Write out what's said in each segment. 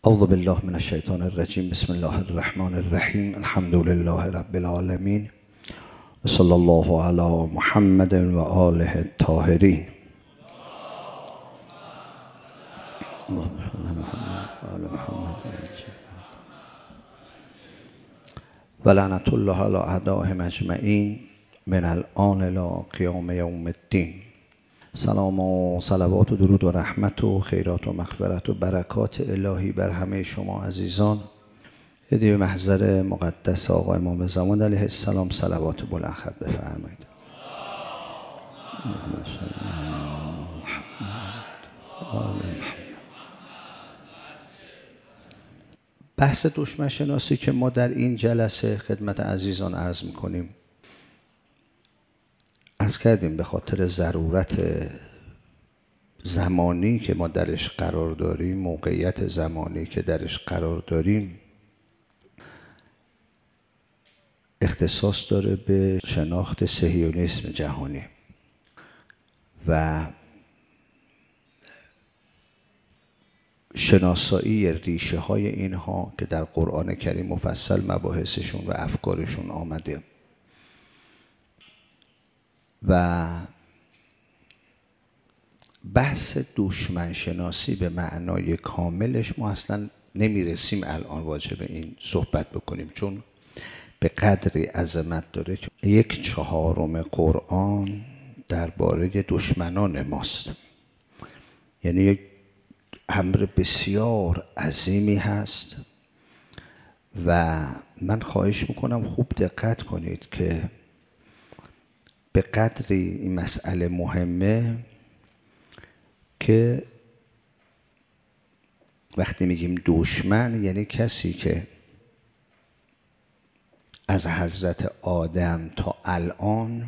اعوذ بالله من الشیطان الرجیم. بسم الله الرحمن الرحیم. الحمد لله رب العالمین و صلی الله علی محمد و آله الطاهرین. و لعنت الله علی اعدائهم اجمعین من الآن الی قیام یوم الدین. سلام و صلوات و درود و رحمت و خیرات و مغفرت و برکات الهی بر همه شما عزیزان. هدیه به محضر مقدس آقا امام زمان علیه السلام صلوات بلند بفرمایید. بحث دشمن شناسی که ما در این جلسه خدمت عزیزان عرض میکنیم، عرض کردیم به خاطر ضرورت زمانی که ما درش قرار داریم، موقعیت زمانی که درش قرار داریم، اختصاص داره به شناخت صهیونیسم جهانی و شناسایی ریشه های اینها که در قرآن کریم مفصل مباحثشون و افکارشون آمده. و بحث دشمن شناسی به معنای کاملش ما اصلا نمیرسیم الان واجب این صحبت بکنیم، چون به قدری عظمت داره که 1/4 قرآن درباره دشمنان ماست. یعنی یک امر بسیار عظیمی هست و من خواهش میکنم خوب دقت کنید که به قدری این مسئله مهمه که وقتی میگیم دشمن یعنی کسی که از حضرت آدم تا الان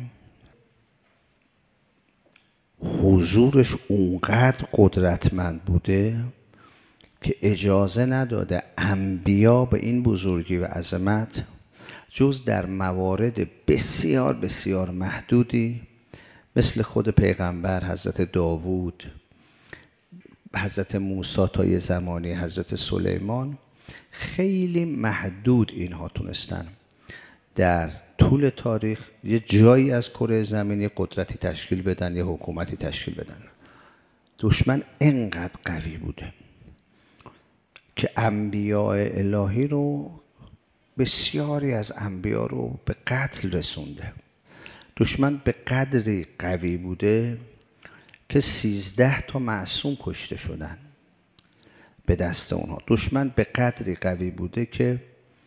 حضورش اونقدر قدرتمند بوده که اجازه نداده انبیا به این بزرگی و عظمت جز در موارد بسیار بسیار محدودی مثل خود پیغمبر حضرت داوود، حضرت موسی تا یه زمانی حضرت سلیمان، خیلی محدود اینها تونستن در طول تاریخ یه جایی از کره زمینی قدرتی تشکیل بدن، یه حکومتی تشکیل بدن. دشمن انقدر قوی بوده که انبیاء الهی رو، بسیاری از انبیا رو به قتل رسونده. دشمن به قدری قوی بوده که 13 تا معصوم کشته شدن به دست اونها. دشمن به قدری قوی بوده که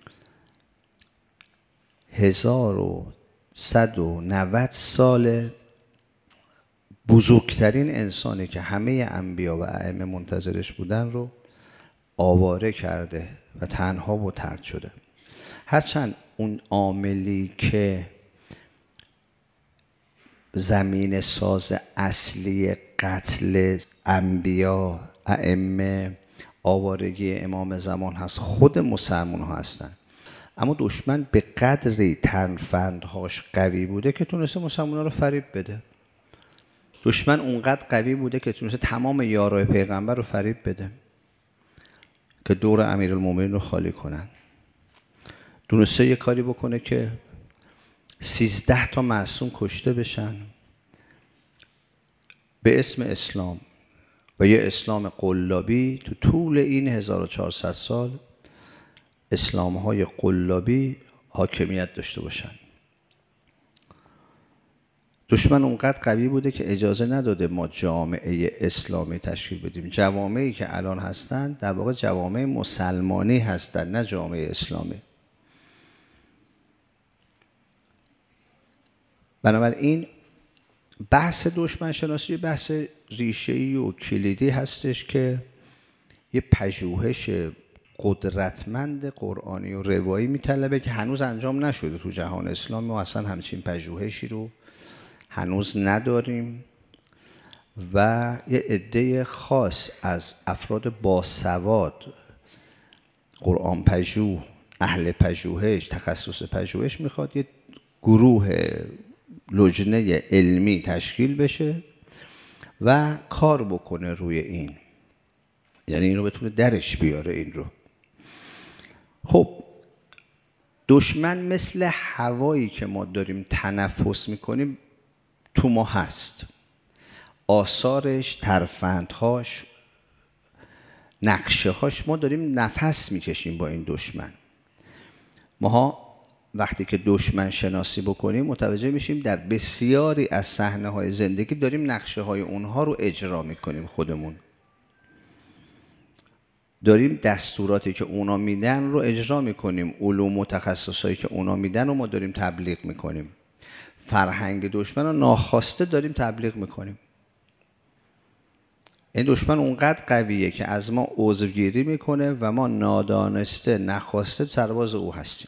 1190 سال بزرگترین انسانی که همه انبیا و ائمه منتظرش بودن رو آواره کرده و تنها و طرد شده. هرچند اون عاملی که زمین ساز اصلی قتل انبیا، ائمه، آوارگی امام زمان هست، خود مسلمان ها هستن، اما دشمن به قدری تنفندهاش قوی بوده که تونسته مسلمان ها رو فریب بده. دشمن اونقدر قوی بوده که تونسته تمام یارای پیغمبر رو فریب بده که دور امیرالمومنین رو خالی کنن. تونسته یه کاری بکنه که 13 تا معصوم کشته بشن به اسم اسلام و یه اسلام قلابی. تو طول این 1400 سال اسلام‌های قلابی حاکمیت داشته باشن. دشمن اونقدر قوی بوده که اجازه نداده ما جامعه اسلامی تشکیل بدیم. جوامعی که الان هستن در واقع جوامع مسلمانی هستن، نه جامعه اسلامی. بنابراین بحث دشمن شناسی بحث ریشه‌ای و کلیدی هستش که یه پژوهش قدرتمند قرآنی و روایی میطلبه که هنوز انجام نشده تو جهان اسلامی. ما اصلا همچین پژوهشی رو هنوز نداریم و یه عده خاص از افراد باسواد، قرآن پژوه، اهل پژوهش، تخصص پژوهش میخواد یه گروه لجنه علمی تشکیل بشه و کار بکنه روی این. یعنی این رو بتونه درش بیاره این رو. خب دشمن مثل هوایی که ما داریم تنفس میکنیم تو ما هست، آثارش، ترفندهاش، نقشه هاش، ما داریم نفس میکشیم با این دشمن. ماها وقتی که دشمن شناسی بکنیم متوجه میشیم در بسیاری از صحنه های زندگی داریم نقشه های اونها رو اجرا میکنیم، خودمون داریم دستوراتی که اونا میدن رو اجرا میکنیم، علوم و تخصصایی که اونا میدن رو ما داریم تبلیغ میکنیم، فرهنگ دشمن رو ناخواسته داریم تبلیغ میکنیم. این دشمن اونقدر قویه که از ما عذرگیری میکنه و ما نادانسته نخواسته سرباز او هستیم.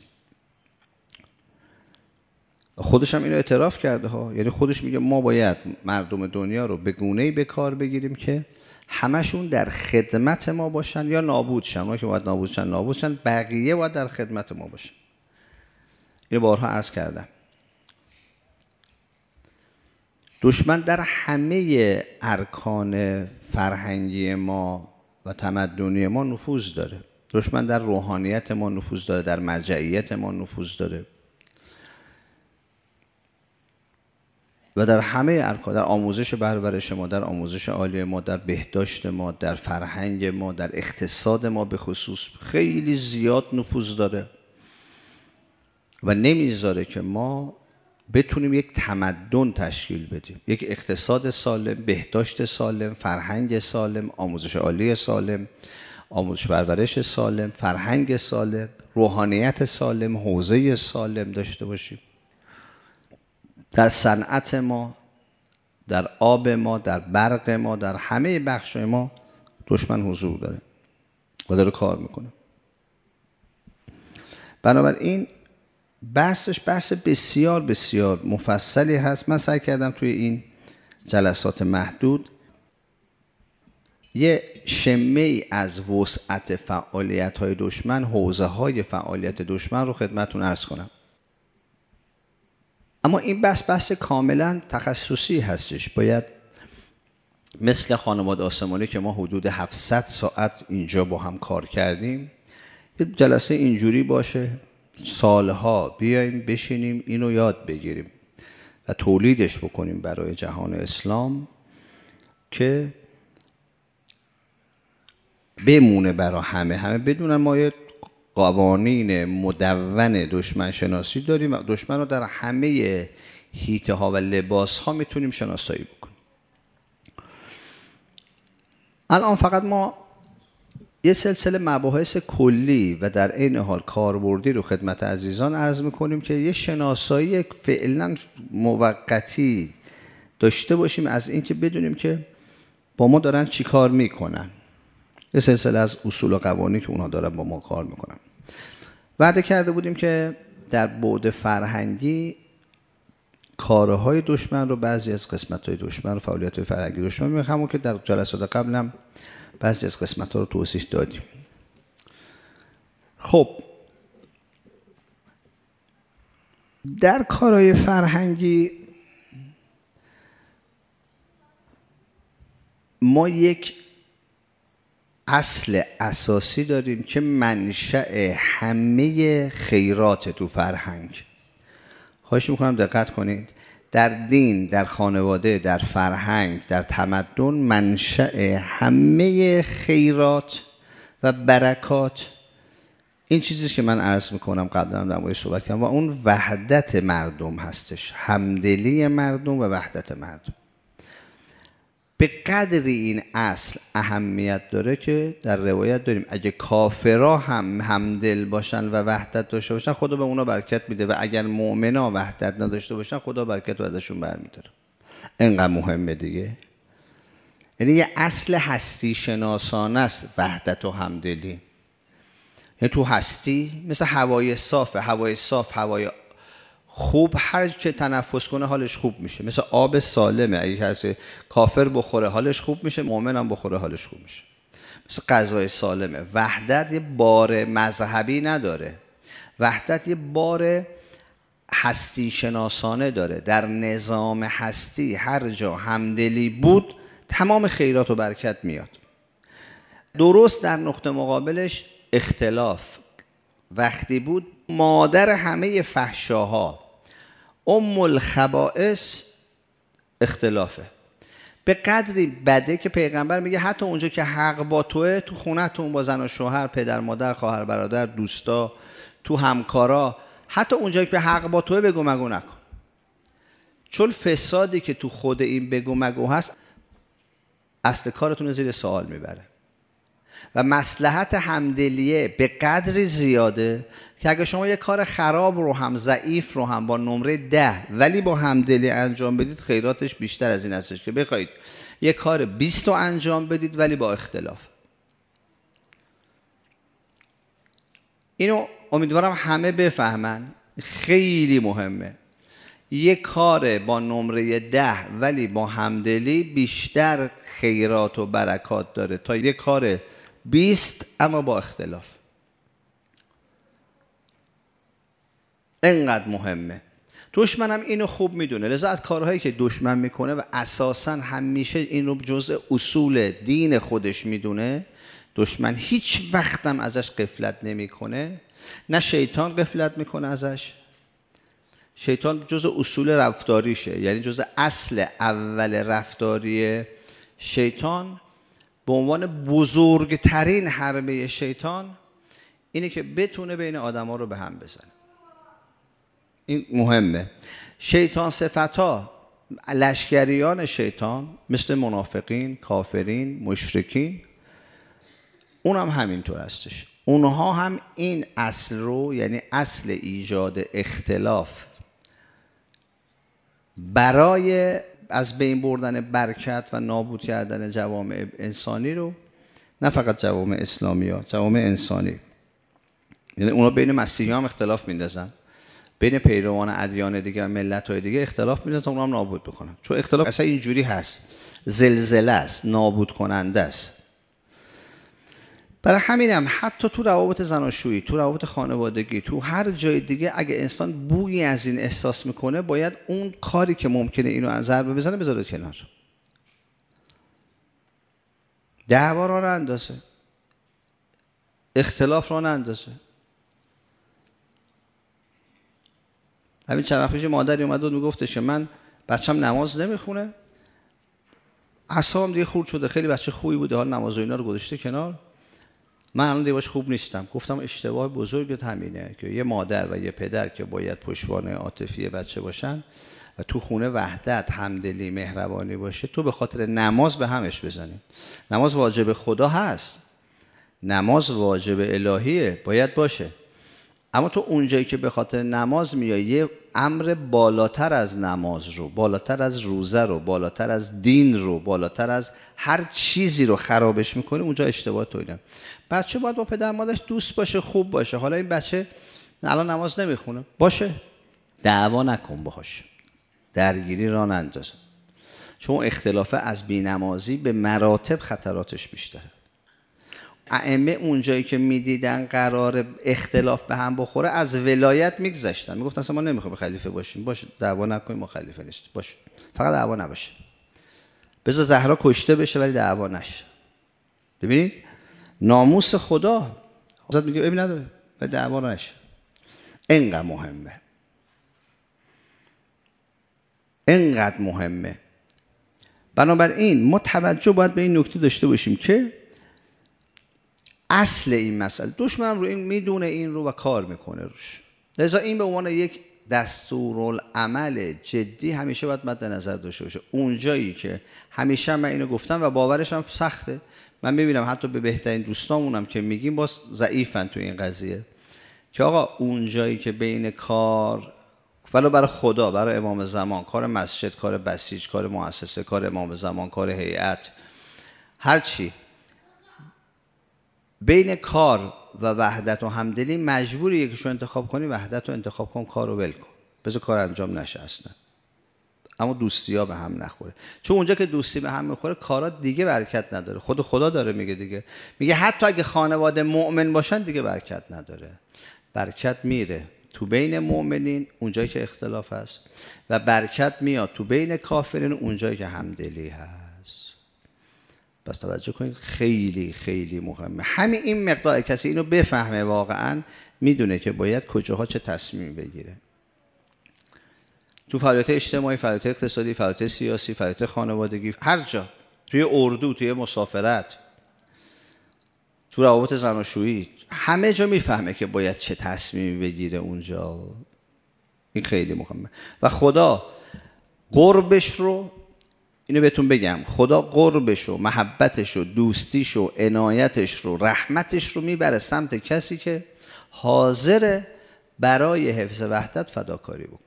خودش هم اینو اعتراف کرده ها، یعنی خودش میگه ما باید مردم دنیا رو به گونه‌ای به کار بگیریم که همشون در خدمت ما باشن یا نابود شن. ما که باید نابود شن، بقیه باید در خدمت ما باشن. اینو بارها عرض کردم. دشمن در همه ارکان فرهنگی ما و تمدنی ما نفوذ داره. دشمن در روحانیت ما نفوذ داره، در مرجعیت ما نفوذ داره و در همه ارکان، در آموزش پرورش ما، در آموزش عالی ما، در بهداشت ما، در فرهنگ ما، در اقتصاد ما به خصوص خیلی زیاد نفوذ داره و نمیذاره که ما بتونیم یک تمدن تشکیل بدیم، یک اقتصاد سالم، بهداشت سالم، فرهنگ سالم، آموزش عالی سالم، آموزش پرورش سالم، فرهنگ سالم، روحانیت سالم، حوزه سالم داشته باشیم. در صنعت ما، در آب ما، در برق ما، در همه بخش‌های ما دشمن حضور داره و داره کار میکنه. بنابراین بحثش بحث بسیار بسیار مفصلی هست. من سعی کردم توی این جلسات محدود یه شمه‌ای از وسعت فعالیت‌های دشمن، حوزه‌های فعالیت دشمن رو خدمتتون عرض کنم. اما این بحث کاملا تخصصی هستش. باید مثل خانواده آسمانی که ما حدود 700 ساعت اینجا با هم کار کردیم، یه جلسه اینجوری باشه، سالها بیایم بشینیم اینو یاد بگیریم و تولیدش بکنیم برای جهان اسلام که بمونه برای همه بدونن ما یه قوانین مدون دشمن شناسی داریم و دشمن رو در همه حیطه ها و لباس ها میتونیم شناسایی بکنیم. الان فقط ما یه سلسله مباحث کلی و در عین حال کاربردی رو خدمت عزیزان عرض میکنیم که یه شناسایی فعلا موقتی داشته باشیم از این که بدونیم که با ما دارن چی کار میکنن. یه سلسله از اصول و قوانین که اونها دارن با ما کار میکنن. وعده کرده بودیم که در بعد فرهنگی کارهای دشمن رو، بعضی از قسمت‌های دشمن رو، فعالیت‌های فرهنگی دشمن می‌خوام که در جلسات قبلم بعضی از قسمت‌ها رو توضیح دادیم. خب در کارهای فرهنگی ما یک اصل اساسی داریم که منشأ همه خیرات تو فرهنگ. خواهش میکنم دقت کنید. در دین، در خانواده، در فرهنگ، در تمدن، منشأ همه خیرات و برکات این چیزیست که من عرض میکنم، قبلا در موردش صحبت کردم، و اون وحدت مردم هستش، همدلی مردم و وحدت مردم. به قدری این اصل اهمیت داره که در روایت داریم اگه کافرها هم همدل باشن و وحدت داشته باشن خدا به اونا برکت میده و اگر مؤمنا وحدت نداشته باشن خدا برکت رو ازشون برمیداره. اینقدر مهمه دیگه. یعنی یه اصل هستی شناسانه است وحدت و همدلی. یعنی تو هستی مثل هوای صاف، هوای خوب هر که تنفس کنه حالش خوب میشه. مثل آب سالمه، اگه کسی کافر بخوره حالش خوب میشه، مؤمن هم بخوره حالش خوب میشه. مثل غذای سالمه. وحدت یه بار مذهبی نداره، وحدت یه بار هستی شناسانه داره. در نظام هستی هر جا همدلی بود تمام خیرات و برکت میاد. درست در نقطه مقابلش اختلاف وقتی بود مادر همه فحشاها، ام الخبائث اختلافه. به قدری بده که پیغمبر میگه حتی اونجا که حق با توه، تو خونه‌تون با زن و شوهر، پدر مادر، خواهر برادر، دوستا، تو همکارا، حتی اونجا که حق با توه بگو مگو نکن. چون فسادی که تو خود این بگو مگو هست اصل کارتون رو زیر سوال میبره و مصلحت همدلیه به قدری زیاده که اگه شما یه کار خراب رو هم، ضعیف رو هم با نمره 10 ولی با همدلی انجام بدید، خیراتش بیشتر از این هستش که بخواید یه کار 20 رو انجام بدید ولی با اختلاف. اینو امیدوارم همه بفهمن، خیلی مهمه. یه کار با نمره 10 ولی با همدلی بیشتر خیرات و برکات داره تا یه کار 20 اما با اختلاف. اینقدر مهمه. دشمنم اینو خوب میدونه، لذا از کارهایی که دشمن میکنه و اساساً همیشه اینو جزء اصول دین خودش میدونه، دشمن هیچ وقتم ازش غفلت نمیکنه، نه شیطان غفلت میکنه ازش. شیطان جزء اصول رفتاریشه، یعنی جزء اصل اول رفتاری شیطان به عنوان بزرگترین حربه شیطان اینه که بتونه بین آدما رو به هم بزنه. این مهمه. شیطان صفتها، لشکریان شیطان مثل منافقین، کافرین، مشرکین، اونم همینطور هستش. اونها هم این اصل رو، یعنی اصل ایجاد اختلاف برای از بین بردن برکت و نابود کردن جوامع انسانی رو، نه فقط جوامع اسلامی ها، جوامع انسانی، یعنی اونا بین مسیحی هم اختلاف میندازن، بین پیروان ادیان دیگه و ملت های دیگه اختلاف میندازن، اونا هم نابود بکنن. چون اختلاف اصلا اینجوری هست، زلزله است، نابود کننده است. برای همینم حتی تو روابط زناشویی، تو روابط خانوادگی، تو هر جای دیگه اگه انسان بویی از این احساس میکنه، باید اون کاری که ممکنه اینو از ضربه بزنه بذاره کنار. دعوا را نندازه، اختلاف را نندازه. همین چند وقت پیش مادری اومد بود میگفتش که من بچه‌م نماز نمیخونه، اعصابم دیگه خورد شده، خیلی بچه خوبی بوده، حال نماز و اینا رو گذاشته کنار، من الان دیگه باش خوب نیستم. گفتم اشتباه بزرگت همینه که یه مادر و یه پدر که باید پشتوانه عاطفی بچه باشن و تو خونه وحدت، همدلی، مهربانی باشه، تو به خاطر نماز به همش بزنی. نماز واجب خدا هست، نماز واجب الهیه، باید باشه، اما تو اونجایی که به خاطر نماز میای یه امر بالاتر از نماز رو، بالاتر از روزه رو، بالاتر از دین رو، بالاتر از هر چیزی رو خرابش میکنی، اونجا اشتباه تویدم. بچه باید با پدر مادرش دوست باشه، خوب باشه. حالا این بچه الان نماز نمیخونه، باشه، دعوا نکن باهاش، درگیری را ننداز، چون اختلاف از بی‌نمازی به مراتب خطراتش بیشتره. ائمه اونجایی که میدیدن قرار اختلاف به هم بخوره از ولایت میگذشتن، میگفتن اصلا ما نمیخوایم خلیفه باشیم، باشه دعوا نکنیم، ما خلیفه نیستیم، باشه فقط دعوا نباشه، بذار زهرا کشته بشه ولی دعوا نشه. ببینید ناموس خدا حضرت میگه عیب نداره ولی دعوا نشه. اینقدر مهمه، اینقدر مهمه. بنابراین ما توجه باید به این نکته داشته باشیم که اصل این مسئله، دشمنم رو این میدونه این رو و کار میکنه روش، لذا این به عنوان یک دستورالعمل جدی همیشه باید مد نظر داشته باشه. اونجایی که همیشه من اینو گفتم و باورش هم سخته، من میبینم حتی به بهترین دوستامونم که میگیم باز ضعیفن تو این قضیه، که آقا اونجایی که بین کار ولو برای خدا، برای امام زمان، کار مسجد، کار بسیج، کار مؤسسه، کار امام زمان، کار هیئت، هر چی، بین کار و وحدت و همدلی مجبوری یکیشو انتخاب کنی، وحدت رو انتخاب کن، کار رو ول کن، بذار کار انجام نشه اصلا، اما دوستی ها به هم نخوره. چون اونجا که دوستی به هم میخوره کارا دیگه برکت نداره. خود خدا داره میگه دیگه، میگه حتی اگه خانواده مؤمن باشن دیگه برکت نداره. برکت میره تو بین مؤمنین اونجایی که اختلاف هست و برکت میاد تو بین کافرین اونجایی که همدلی هست. پس توجه کنید خیلی خیلی مهمه. همین این مقدار کسی اینو بفهمه واقعا میدونه که باید کجاها چه تصمیم بگیره. تو فعالیت اجتماعی، فعالیت اقتصادی، فعالیت سیاسی، فعالیت خانوادگی، هر جا، توی اردو، توی مسافرت، تو روابط زناشویی، همه جا میفهمه که باید چه تصمیمی بگیره اونجا. این خیلی مهمه. و خدا قربش رو، اینو بهتون بگم، خدا قربش رو، محبتش رو، دوستیش رو، عنایتش رو، رحمتش رو میبره سمت کسی که حاضره برای حفظ وحدت فداکاری بکنه.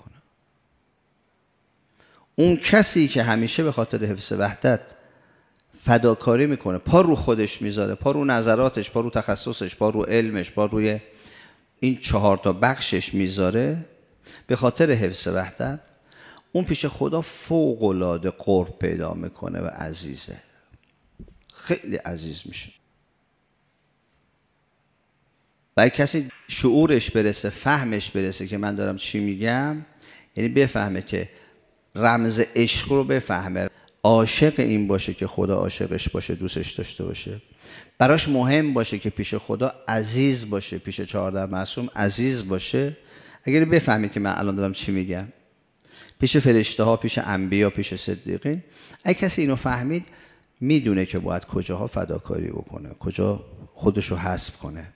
اون کسی که همیشه به خاطر حفظ وحدت فداکاری میکنه، پا رو خودش میذاره، پا رو نظراتش، پا رو تخصصش، پا رو علمش، پا روی این 4 بخشش میذاره به خاطر حفظ وحدت، اون پیش خدا فوق‌العاده قرب پیدا میکنه و عزیزه، خیلی عزیز میشه. و اگه کسی شعورش برسه، فهمش برسه که من دارم چی میگم، یعنی بفهمه که رمز عشق رو بفهمه، عاشق این باشه که خدا عاشقش باشه، دوستش داشته باشه، براش مهم باشه که پیش خدا عزیز باشه، پیش 14 معصوم عزیز باشه. اگر بفهمی که من الان دارم چی میگم، پیش فرشته ها، پیش انبیا، پیش صدیقین، اگه کسی اینو فهمید میدونه که باید کجاها فداکاری بکنه، کجا خودشو حذف کنه،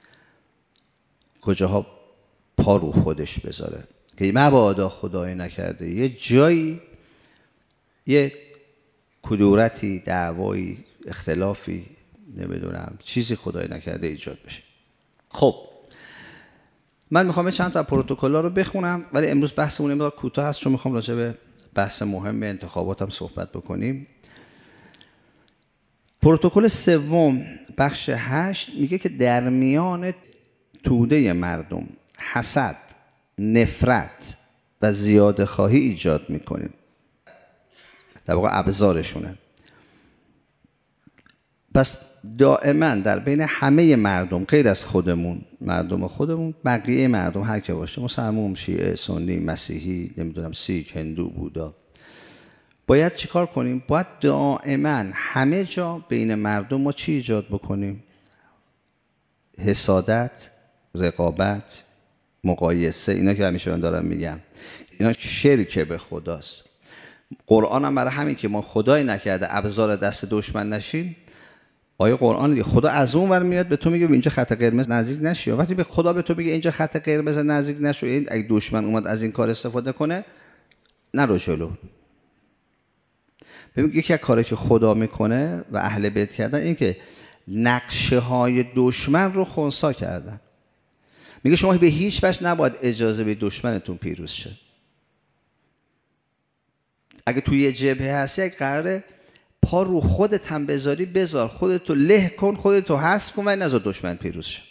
کجاها پا رو خودش بذاره که مبادا خدای نکرده یه جایی یه کدورتی، دعوایی، اختلافی، نمیدونم چیزی خدای نکرده ایجاد بشه. خب من میخوام چند تا پروتکل‌ها رو بخونم، ولی امروز بحثمون این مقدار کوتاه هست چون میخوام راجع به بحث مهم انتخاباتم صحبت بکنیم. پروتکل سوم بخش 8 میگه که در میان توده مردم حسد، نفرت و زیاده خواهی ایجاد میکنید. در واقع ابزارشونه. پس دائما در بین همه مردم غیر از خودمون، مردم خودمون، بقیه مردم هر که باشه، مسلمان، شیعه، سنی، مسیحی، نمیدونم سیک، هندو، بودا، باید چیکار کنیم؟ باید دائما همه جا بین مردم ما چی ایجاد بکنیم؟ حسادت، رقابت، مقایسه. اینا که همیشه من دارم میگم، اینا شرک به خداست. قرآن هم برای همین که ما خدای نکرده ابزار دست دشمن نشیم، آیه قرآن دیگه خدا از اون ور میاد به تو میگه اینجا خط قرمز نزدیک نشی. وقتی به خدا به تو میگه اینجا خط قرمز نزدیک نشو، این اگه دشمن اومد از این کار استفاده کنه، نرو جلو. ببین یکی از کاری که خدا میکنه و اهل بیت کردن این که نقشه های دشمن رو خنثی کردن. میگه شما به هیچ وجه نباید اجازه به دشمنتون پیروز شه. اگه توی یه جبهه هستی، اگه قراره پا رو خودت هم بذاری، بذار، خودتو له کن، خودتو حذف کن و نذار دشمن پیروز شه.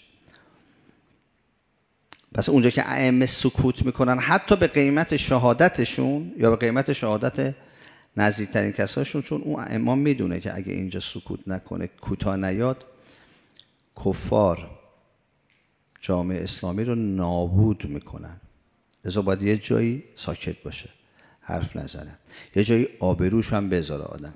پس اونجا که ائمه سکوت میکنن حتی به قیمت شهادتشون یا به قیمت شهادت نزدیکترین کساشون، چون اون ائمه میدونه که اگه اینجا سکوت نکنه، کوتاه نیاد، کفار جامعه اسلامی رو نابود میکنن. لذا باید یه جایی ساکت باشه، حرف نزنه، یه جایی آبروش هم بذاره آدم.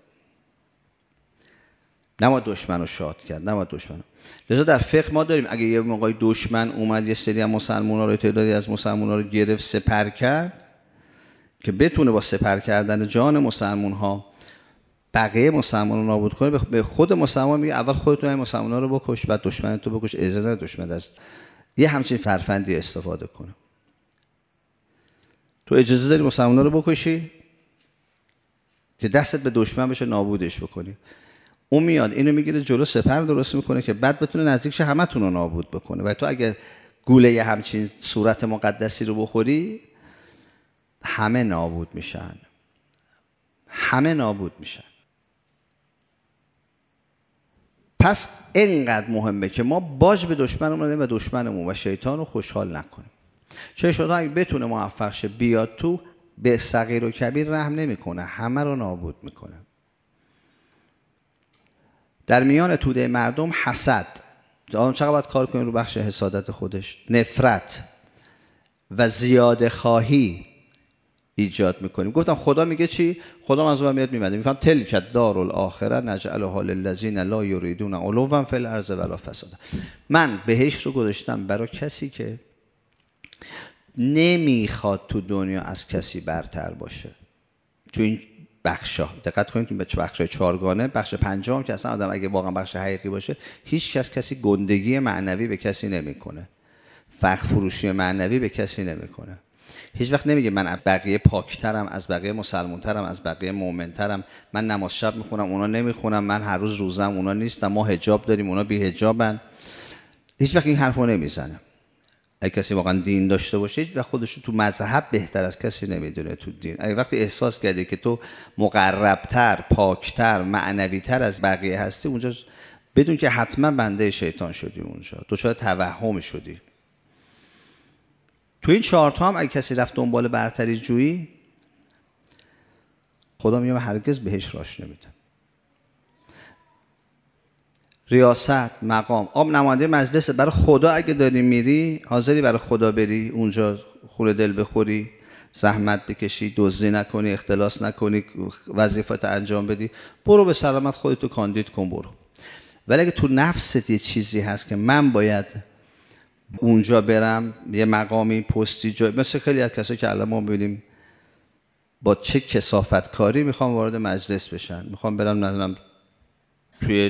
نباید دشمن رو شاد کرد، نباید دشمن رو. لذا در فقه ما داریم اگه یه موقعی دشمن اومد یه سری از مسلمان‌ها رو، تعدادی از مسلمان‌ها رو گرفت، سپر کرد، که بتونه با سپر کردن جان مسلمان‌ها بقیه مسلمان‌ها رو نابود کنه، به خود مسلمان میگه اول خودت این مسلمان‌ها رو بکش، بعد دشمنت رو بکش. اجازه نده دشمن از یه همچین فرفندی استفاده کنه. تو اجازه داری مسلمان‌ها رو بکشی که دستت به دشمن بشه، نابودش بکنی. اون میاد اینو میگیره جلو، سپر درست میکنه که بعد بتونه نزدیکش همتون رو نابود بکنه. و تو اگه گوله همچین صورت مقدسی رو بخوری، همه نابود میشن، همه نابود میشن. پس اینقدر مهمه که ما باج به دشمنمون و دشمنمون و شیطان رو خوشحال نکنیم. چه شده اگه بتونه موفق شه بیاد تو، به صغیر و کبیر رحم نمیکنه، همه رو نابود میکنه. در میان توده مردم حسد، چقدر باید کار کنیم رو بخش حسادت خودش، نفرت و زیاده خواهی ایجاد میکنیم. گفتم خدا میگه چی؟ خدا از اون میاد میبنده میفهم تلک دار الاخره نجعلها للذین لا یریدون علوا فی الارض ولا فسادا. من بهشت رو گذاشتم برای کسی که نمیخواد تو دنیا از کسی برتر باشه. تو این بخشا دقت کنید، این بخشای چهارگانه، بخش پنجم که اصلا آدم اگه واقعا بخش حقیقی باشه، هیچ کسی گندگی معنوی به کسی نمیکنه، فخر فروشی معنوی به کسی نمیکنه. هیچ وقت نمیگه من از بقیه پاکترم، از بقیه مسلمانترم، از بقیه مؤمنترم، من نماز شب میخونم اونا نمیخونم، من هر روز روزم اونا نیستم، ما حجاب داریم اونا بی حجابن. هیچ وقت این حرفو نمیزنه. اگه کسی واقعا دین داشته باشه هیچ وقت خودش تو مذهب بهتر از کسی نمیدونه تو دین. اگه وقتی احساس کردی که تو مقربتر، پاکتر، معنویتر از بقیه هستی، اونجا بدون که حتما بنده شیطان شدی، اونجا دچار توهم شدی. تو این 4 تا هم اگه کسی رفت دنبال برتری جویی، خدا میگه هرگز بهش راش نمیده. ریاست، مقام، نماینده مجلس برای خدا اگه داری میری، حاضری برای خدا بری اونجا خون دل بخوری، زحمت بکشی، دزدی نکنی، اختلاس نکنی، وظیفت انجام بدی، برو به سلامت خودتو کاندید کن برو. ولی اگه تو نفست یه چیزی هست که من باید اونجا برم، یه مقامی، پستی، جای، مثل خیلی از کسایی که الان ما ببینیم با چه کثافت کاری میخوام وارد مجلس بشن، میخوام برم نظرم توی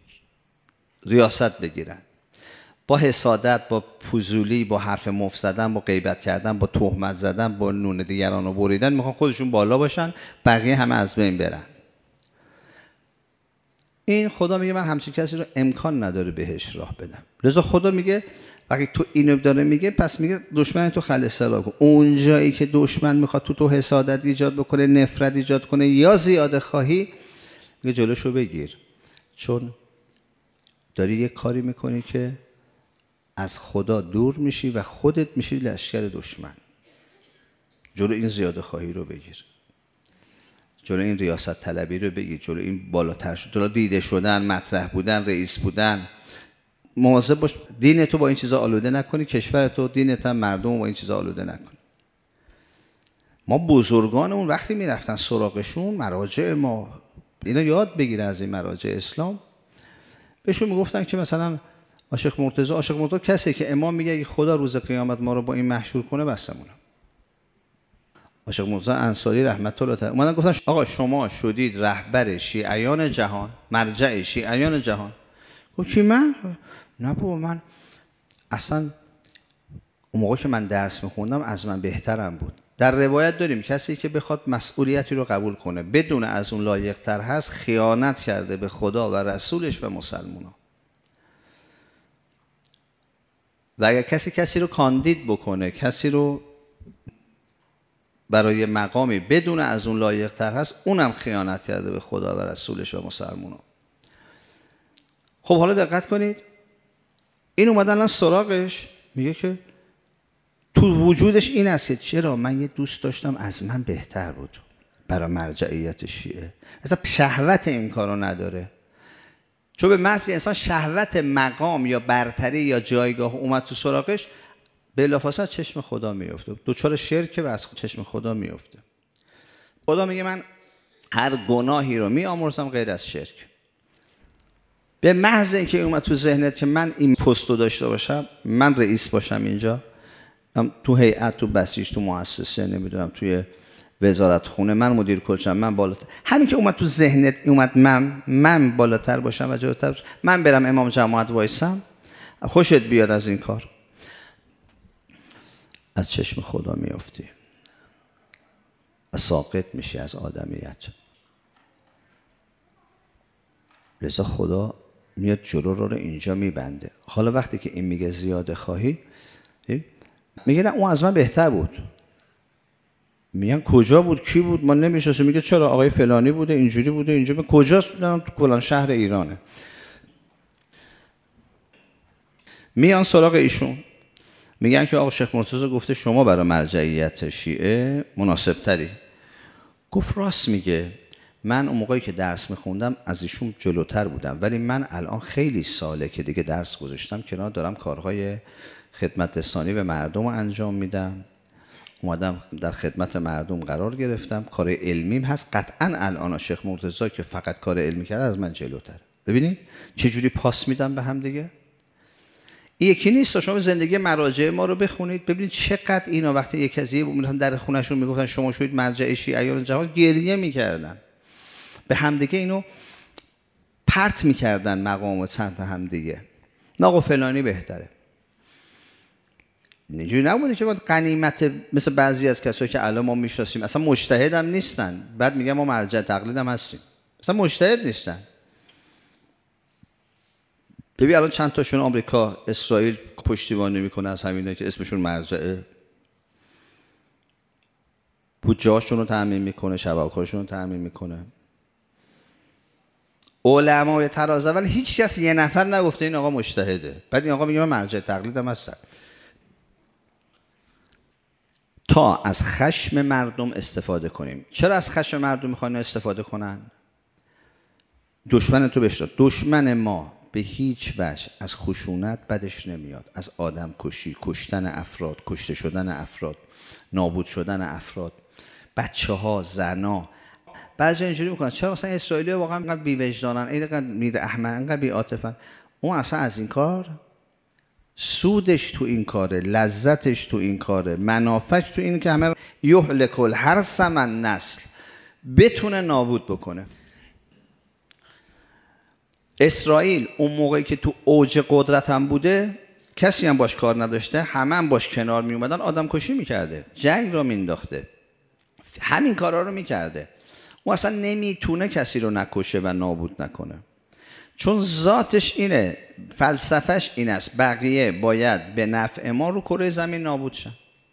ریاست بگیرن، با حسادت، با فضولی، با حرف مفت زدن، با غیبت کردن، با تهمت زدن، با نون دیگران رو بریدن، میخوان خودشون بالا باشن، بقیه همه از بین برن. این خدا میگه من همچین کسی رو امکان نداره بهش راه بدم. لذا خدا میگه وقتی تو اینو داره میگه، پس میگه دشمن تو خل اصلاح کن. اون جایی که دشمن میخواد تو حسادت ایجاد بکنه، نفرت ایجاد کنه یا زیاده خواهی، میگه جلوشو بگیر، چون داری یه کاری میکنی که از خدا دور میشی و خودت میشی لشکر دشمن. جلو این زیاده خواهی رو بگیر، جلو این ریاست طلبی رو بگیر، جلو این بالاتر شد، جلو دیده شدن، مطرح بودن، رئیس بودن. مواظب باش دینتو با این چیزا آلوده نکنی، کشورتو، دینت هم مردم با این چیزا آلوده نکنی. ما بزرگانمون وقتی میرفتن سراغشون، مراجع ما، اینا یاد بگیره از این مراجع اسلام، بهشون میگفتن که مثلا عاشق مرتضی کسی که امام میگه اگه خدا روز قیامت ما رو با این محشور کنه بسمونه. عاشق مرتضی انصاری رحمت الله تعالی اومدن گفتن آقا شما شدید رهبر شیعیان جهان، مرجع شیعیان جهان. گفت کی من؟ نه بابا، من اصلا اون موقع که من درس میخوندم از من بهترم بود. در روایت داریم کسی که بخواد مسئولیتی رو قبول کنه بدون از اون لایق تر هست، خیانت کرده به خدا و رسولش و مسلمونا. و اگر کسی رو کاندید بکنه، کسی رو برای مقامی بدون از اون لایق تر هست، اونم خیانت کرده به خدا و رسولش و مسلمونا. خب حالا دقت کنید، این اومدن الان سراغش، میگه که تو وجودش این است که چرا من یه دوست داشتم از من بهتر بود برای مرجعیت شیعه. اصلا شهوت این کارو نداره، چون به محض انسان شهوت مقام یا برتری یا جایگاه اومد تو سراغش، بلافاصله چشم خدا میفته، دوچار شرک و از چشم خدا میفته. خدا میگه من هر گناهی رو میآمرزم غیر از شرک. به محض اینکه اومد تو ذهنت که من این پستو داشته باشم، من رئیس باشم اینجا، تو هیئت، تو بسیج، تو مؤسسه، نمیدونم توی وزارت خونه، من مدیر کلشم، من بالاتر، همین که اومد تو ذهنت، اومد من بالاتر باشم و جلوتر باشم، من برم امام جماعت وایسم، خوشت بیاد از این کار، از چشم خدا میافتی و ساقط میشی از آدمیت. لذا خدا میاد جلو رو اینجا میبنده. حالا وقتی که این میگه زیاده خواهی، میگه نه اون از من بهتر بود. میگن کجا بود، کی بود، ما نمیشناسیم. میگه چرا، آقای فلانی بوده، اینجوری بوده، اینجا. کجاست؟ تو کلان شهر ایرانه. میان سراغ ایشون، میگن که آقا شیخ مرتضی گفته شما برای مرجعیت شیعه مناسب تری. گفت راست میگه، من اون موقعی که درس میخوندم از ایشون جلوتر بودم، ولی من الان خیلی ساله که دیگه درس گذاشتم کنار، دارم کارهای خدمت رسانی به مردم رو انجام میدم، اومدم در خدمت مردم قرار گرفتم، کار علمیم هست. قطعا الان شیخ مرتضی که فقط کار علمی کرده از من جلوتره. ببینید چجوری پاس میدم به هم دیگه. این یکی نیست. شما زندگی مراجع ما رو بخونید ببینید چقدر اینا وقتی یک کسی در خونهشون میگفتن شما شوید مرجع شیعیان جهان، گریه میکردن به همدیگه، اینو پرت میکردن مقام و سمت همدیگه. ناقو فلانی بهتره. اینجوری نبوده که ما غنیمت مثل بعضی از کسایی که الان ما میشناسیم اصلا مجتهد هم نیستن، بعد میگن ما مرجع تقلید هم هستیم، اصلا مجتهد نیستن. ببین الان چند تاشون آمریکا اسرائیل پشتیبانی میکنه از همینایی که اسمشون مرجعه، بودجه‌هاشون رو تامین میکنه، شبکه‌هاشون رو تامین میکنه. علمای طراز اول هیچ کس یه نفر نگفته این آقا مجتهده، بعد این آقا میگه من مرجع تقلیدم هستم. تا از خشم مردم استفاده کنیم. چرا از خشم مردم میخوان استفاده کنن؟ دشمن تو بشناس. دشمن ما به هیچ وجه از خشونت بدش نمیاد، از آدم کشی، کشتن افراد، کشته شدن افراد، نابود شدن افراد، بچه ها، زنا. بعضی اینجوری میکنن چرا مثلا اسرائیلی واقعا اینقدر بی‌وجدانن، اینقدر میر احمد، اینقدر بی‌عاطفن. اون اصلا از این کار سودش تو این کاره، لذتش تو این کاره، منافعش تو این که همه یهلک الحرث من نسل بتونه نابود بکنه. اسرائیل اون موقعی که تو اوج قدرت هم بوده کسی هم باش کار نداشته، همه هم باش کنار می اومدن، آدم کشی میکرده، جنگ رو مینداخته، همین کارا رو میکرده. اون اصلا نمیتونه کسی رو نکشه و نابود نکنه، چون ذاتش اینه، فلسفهش این است بقیه باید به نفع ما رو کره زمین نابود شن.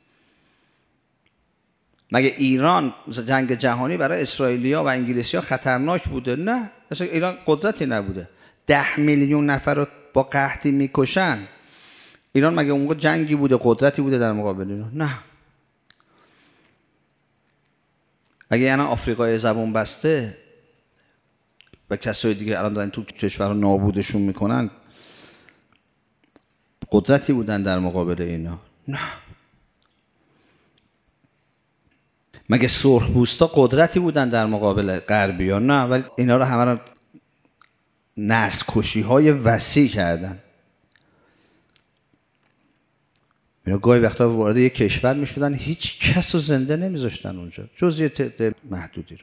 مگه ایران جنگ جهانی برای اسرائیلیا و انگلیسیا خطرناک بوده؟ نه، اصلا ایران قدرتی نبوده. 10 میلیون نفر رو با قحطی میکشن. ایران مگه اون موقع جنگی بوده، قدرتی بوده در مقابل اینا؟ نه. اگه یعنی آفریقای زبون بسته و کسای دیگه الان دارن تو کشور رو نابودشون میکنن، قدرتی بودن در مقابل اینا؟ نه. مگه سرخپوستا قدرتی بودن در مقابل غربیان؟ نه. ولی اینا رو همه رو نسل کشی های وسیع کردن. اینا گاهی وقتا وارد یک کشور میشدن هیچ کس رو زنده نمیذاشتن اونجا جز یه تعداد محدودی رو.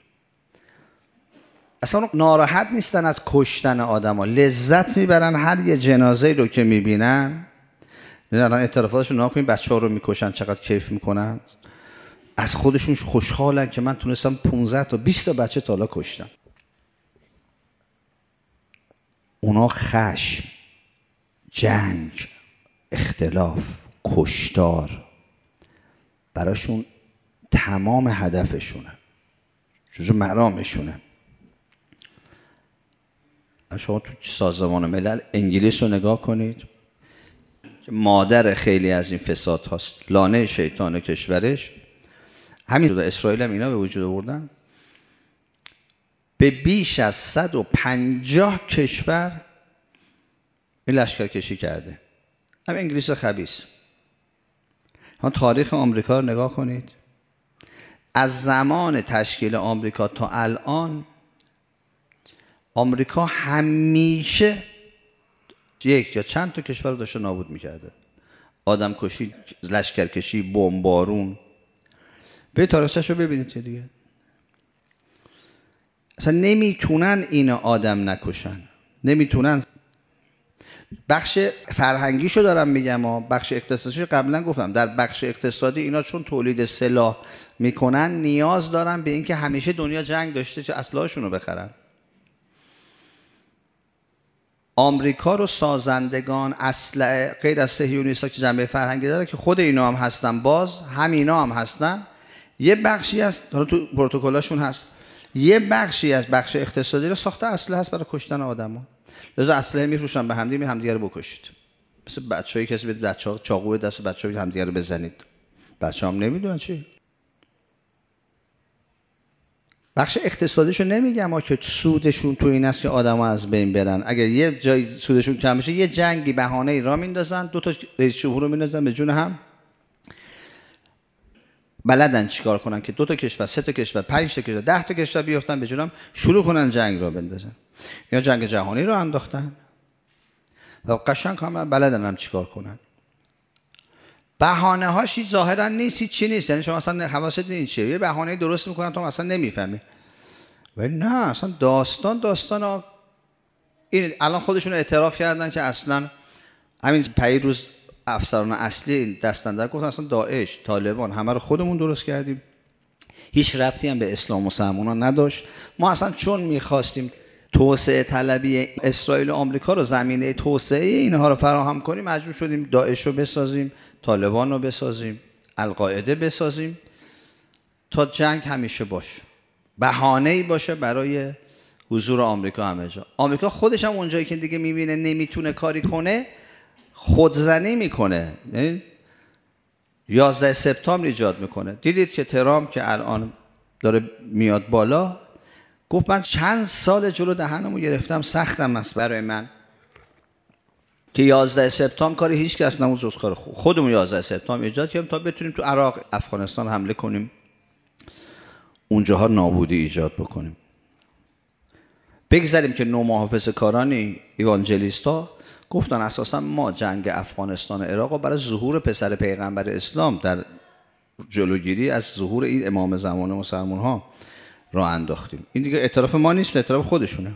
اصلا ناراحت نیستن از کشتن آدم ها، لذت میبرن هر یه جنازه رو که میبینن. الان اعترافاتشون نها کنید، بچه ها رو میکشن چقدر کیف میکنن، از خودشون خوشحالن که من تونستم 15 تا 20 تا بچه تا حالا کشتم. اونا خشم، جنگ، اختلاف، کشتار براشون تمام هدفشونه، جزو مرامشونه. شما تو سازمان ملل انگلیس رو نگاه کنید که مادر خیلی از این فساد هاست، لانه شیطان کشورش همین. اسرائیل هم اینا به وجود آوردن، به بیش از 150 کشور این لشکرکشی کرده. هم انگلیس خبیث. هم تاریخ آمریکا رو نگاه کنید، از زمان تشکیل آمریکا تا الان آمریکا همیشه یک یا چند تا کشور رو داشته نابود میکرده. آدم کشی، لشکرکشی، بمبارون. به تاریخش رو ببینید دیگه. اصلا نمیتونن این آدم نکشن، نمیتونن. بخش فرهنگیشو دارم میگم، بخش اقتصادیشو قبلا گفتم. در بخش اقتصادی اینا چون تولید سلاح میکنن نیاز دارن به اینکه همیشه دنیا جنگ داشته چه اسلحه‌شون رو بخرن. آمریکا رو سازندگان اسلحه غیر از صهیونیست‌ها که جنبه فرهنگی داره که خود اینا هم هستن، باز همینا هم هستن، یه بخشی از حالا تو پروتکلاشون هست، یه بخشی از بخش اقتصادی رو ساخته اسلحه هست برای کشتن آدم‌ها. لذا اسلحه میفروشن به همدیگه رو بکشید. مثل بچه‌ای کسی بده بچه‌ها چاقو دست بچه‌ها همدیگه رو بزنید. بچه‌ها هم نمیدونن چی. بخش اقتصادیشو نمیگم که سودشون تو این است که آدم‌ها از بین برن. اگر یه جای سودشون کم بشه یه جنگی بهانه‌ای را میندازن، دو تا رئیس جمهور رو میندازن به جون هم. بلدن چیکار کنن که 2 تا کشور، 3 تا کشور، 5 تا کشور، 10 تا کشور بیافتن به جرم، شروع کنن جنگ را بندازن. یا جنگ جهانی رو انداختن و قشنگ هم بلدن هم چیکار کنن. بهانه هاش هیچ ظاهرا نیست، چی نیست، یعنی شما اصلا حواست نیست چیه، یه بهانه درست میکنن تو اصلا نمیفهمی. ولی نه، اصلا داستان این الان خودشون اعتراف کردن که اصلا همین پیروز افسران اصلی این دستندر گفتن اصلا داعش، طالبان همه رو خودمون درست کردیم، هیچ ربطی هم به اسلام و مسلمانان نداشت. ما اصلا چون میخواستیم توسعه طلبی اسرائیل و آمریکا رو زمینه توسعه اینها رو فراهم کنیم، مجبور شدیم داعش رو بسازیم، طالبان رو بسازیم، القاعده بسازیم تا جنگ همیشه باشه، بهانه‌ای باشه برای حضور آمریکا همه جا. آمریکا خودش هم اونجایی که دیگه میبینه نمیتونه کاری کنه خودزنی میکنه، یعنی 11 سپتامبر ایجاد میکنه. دیدید که ترامپ که الان داره میاد بالا گفت من چند سال جلو دهنمو گرفتم، سختم است برای من که 11 سپتامبر کاری هیچ کس نمود جز کار خودمون 11 سپتامبر ایجاد کردیم تا بتونیم تو عراق، افغانستان حمله کنیم، اونجاها نابودی ایجاد بکنیم. بگذاریم که نومحافظه‌کاران ایوانجلیستا گفتن اساسا ما جنگ افغانستان عراق برای ظهور پسر پیغمبر اسلام در جلوگیری از ظهور این امام زمان مسلمان ها را انداختیم. این دیگه اعتراف ما نیست، اعتراف خودشونه.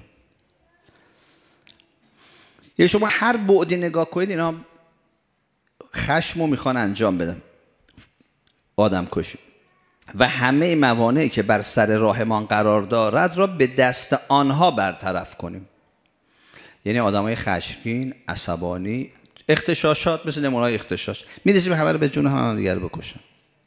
یه شما هر بعدی نگاه کنید اینا خشمو میخوان انجام بدن، آدم کشی و همه موانعی که بر سر راهمان قرار دارد را به دست آنها برطرف کنیم. یعنی آدمای خشمگین، عصبانی، اغتشاشات، مثل نمونه‌های اغتشاش می‌رسیم همه رو به جون هم دیگر بکشن.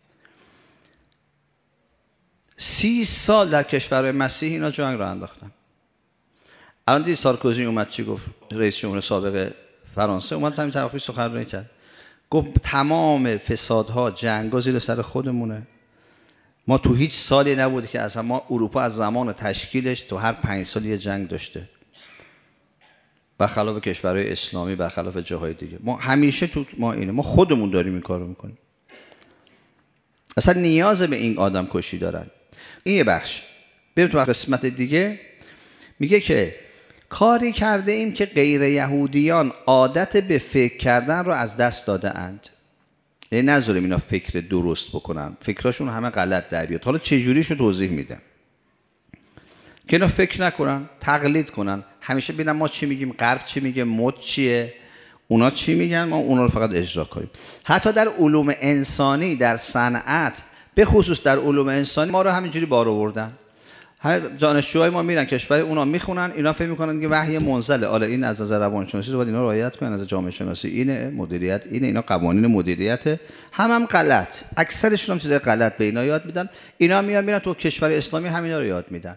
30 سال در کشورهای مسیحی اینا جنگ را انداختن. الان دیدی سارکوزی اومد چی گفت؟ رئیس جمهور سابق فرانسه اومد همین طرفی سخنرانی کرد، گفت تمام فسادها، جنگ‌ها زیر سر خودمونه. ما تو هیچ سالی نبوده که از ما اروپا از زمان تشکیلش تو هر 5 سال یه جنگ داشته، برخلاف کشورهای اسلامی، برخلاف جاهای دیگه. ما همیشه تو ما اینه، ما خودمون داریم این کارو میکنیم. اصلا نیاز به این آدم کشی دارن. این یه بخش. بریم تو قسمت دیگه. میگه که کاری کرده ایم که غیر یهودیان عادت به فکر کردن رو از دست داده اند. یعنی نذاریم اینا فکر درست بکنن، فکراشون همه غلط در بیاد. حالا چه جوریشو توضیح میدم که اینا فکر نکنن، تقلید کنن، همیشه ببینن ما چی میگیم، غرب چی میگه، مد چیه، اونا چی میگن، ما اونا رو فقط اجرا کنیم. حتی در علوم انسانی، در صنعت، به خصوص در علوم انسانی ما رو همینجوری بار آوردن. دانشجوهای ما میرن کشور اونا میخونن، اینا فکر میکنن که وحی منزله. حالا این از نظر روانشناسی رو باید اینا رعایت کنن، از جامعه شناسی اینه، مدیریت اینه، اینا قوانین مدیریت هم غلط. اکثرشون هم چیزای غلط به اینا یاد میدن. اینا میرن تو کشور اسلامی همینا رو یاد میدن.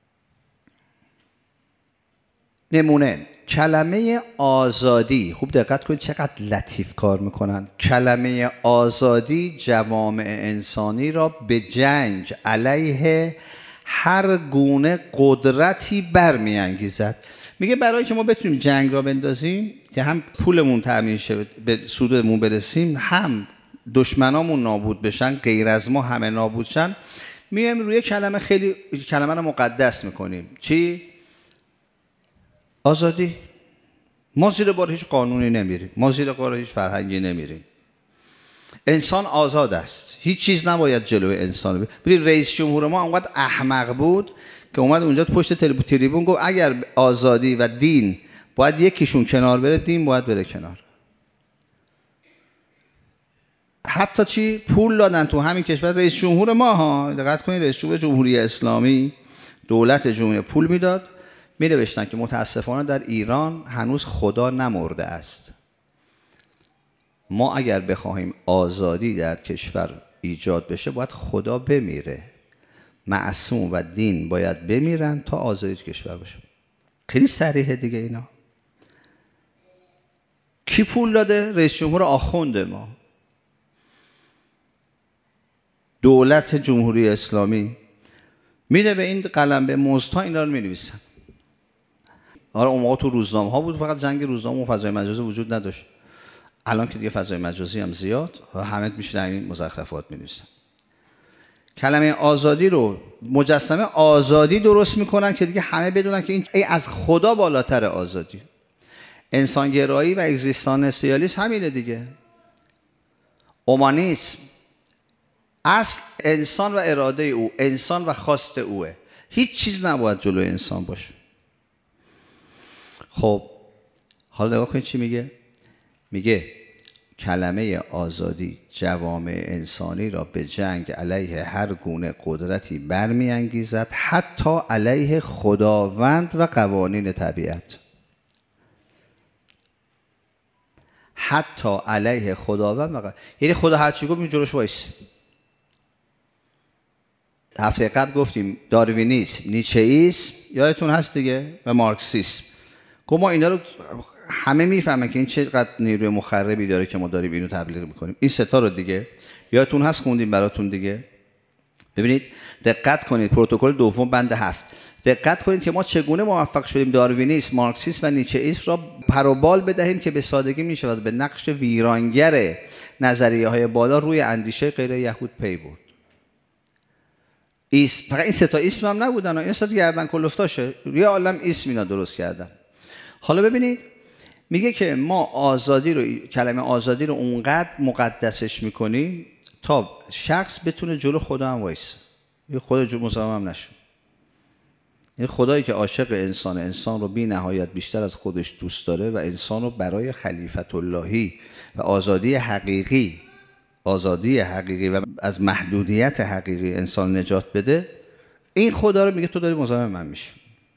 نمونه کلمه آزادی، خوب دقت کنید چقدر لطیف کار میکنن. کلمه آزادی جوامع انسانی را به جنگ علیه هر گونه قدرتی برمیانگیزد. میگه برای که ما بتونیم جنگ را بندازیم که هم پولمون تامین شه، به سودمون برسیم، هم دشمنامون نابود بشن، غیر از ما همه نابود شن، میایم روی کلمه خیلی کلمه رو مقدس میکنیم. چی؟ آزادی. ما زیر بار هیچ قانونی نمیریم، ما زیر بار هیچ فرهنگی نمیریم. انسان آزاد است، هیچ چیز نباید جلوی انسان بگیره. رئیس جمهور ما اونقدر احمق بود که اومد اونجا پشت تریبون گفت اگر آزادی و دین باید یکیشون کنار بره، دین باید بره کنار. حتی چی؟ پول دادن تو همین کشور رئیس جمهور ما ها، دقت کنید، رئیس جمهور جمهوری اسلامی، دولت جمهوری پول میداد، می‌نوشتن که متاسفانه در ایران هنوز خدا نمرده است. ما اگر بخواهیم آزادی در کشور ایجاد بشه باید خدا بمیره، معصوم و دین باید بمیرن تا آزادی کشور بشه. خیلی صریحه دیگه اینا. کی پول داده؟ رئیس جمهور آخوند ما، دولت جمهوری اسلامی میده به این قلم، به مزدها اینا رو می‌نویسن. آره اون موقع تو روزنامه ها بود، فقط جنگ روزنامه و فضای مجازی وجود نداشت. الان که دیگه فضای مجازی هم زیاد، همه میشه این مزخرفات می‌نویسن. کلمه آزادی رو مجسمه آزادی درست میکنن که دیگه همه بدونن که این از خدا بالاتر آزادی. انسانگرایی و اگزیستانسیالیسم همینه دیگه. اومانیسم اصل انسان و اراده او، انسان و خواست اوه. هیچ چیز نباید جلوی انسان باشه. خب حالا نگاه کنید چی میگه. میگه کلمه آزادی جوامع انسانی را به جنگ علیه هر گونه قدرتی برمی‌انگیزد، حتی علیه خداوند و قوانین طبیعت. حتی علیه خداوند و قوانین. یعنی خدا هر چی گفت جلوش وایسی. هفته قبل گفتیم داروینیسم، نیچئیسم، یادتون هست دیگه، و مارکسیسم. گفت ما اینا رو همه میفهمن که این چقدر نیروی مخربی داره که ما داریم اینو تبلیغ میکنیم. این ستا رو دیگه یادتون هست خوندیم براتون دیگه. ببینید دقت کنید، پروتکل دوم بند 7. دقت کنید که ما چگونه موفق شدیم داروینیسم، مارکسیسم و نیچئیسم را پروبال بدهیم که به سادگی میشود به نقش ویرانگر نظریه‌های بالا روی اندیشه غیر یهود پی برد. فقط این ستا اسم هم نبودن، این ستا گردن کلفتاشه، یه عالم اسم اینا درست کردن. حالا ببینید میگه که ما آزادی رو، کلمه آزادی رو اونقدر مقدسش میکنیم تا شخص بتونه جلو خدا هم وایسه. این خدا جو مزاحم نشه. این خدایی که عاشق انسان، انسان رو بی نهایت بیشتر از خودش دوست داره و انسان رو برای خلیفت اللهی و آزادی حقیقی و از محدودیت حقیقی انسان نجات بده، این خدا رو میگه تو داری مزاحم من میشی.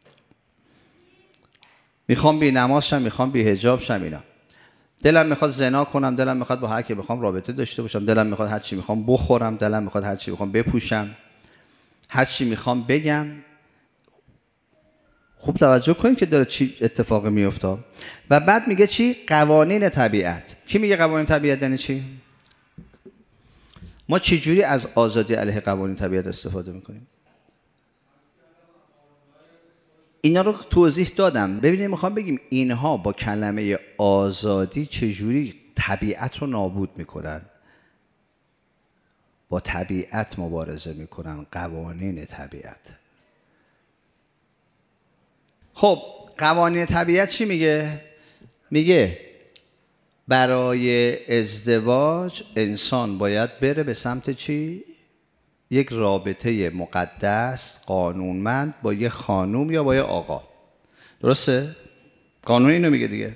میخوام بی نماز شم، میخوام بی حجاب شم، اینا دلم میخواد زنا کنم، دلم میخواد با هر کی بخوام رابطه داشته باشم، دلم میخواد هر چی میخوام بخورم، دلم میخواد هر چی میخوام بپوشم، هر چی میخوام بگم. خوب توجه کنید که داره چی اتفاقی میفته. و بعد میگه چی؟ قوانین طبیعت. کی میگه قوانین طبیعت یعنی چی؟ ما چجوری از آزادی علیه قوانین طبیعت استفاده میکنیم؟ اینا رو توضیح دادم. ببینید میخوام بگیم اینها با کلمه آزادی چجوری طبیعت رو نابود میکنن، با طبیعت مبارزه میکنن، قوانین طبیعت. خب قوانین طبیعت چی میگه؟ میگه برای ازدواج انسان باید بره به سمت چی؟ یک رابطه مقدس قانونمند با یه خانوم یا با یه آقا. درسته؟ قانون اینو میگه دیگه.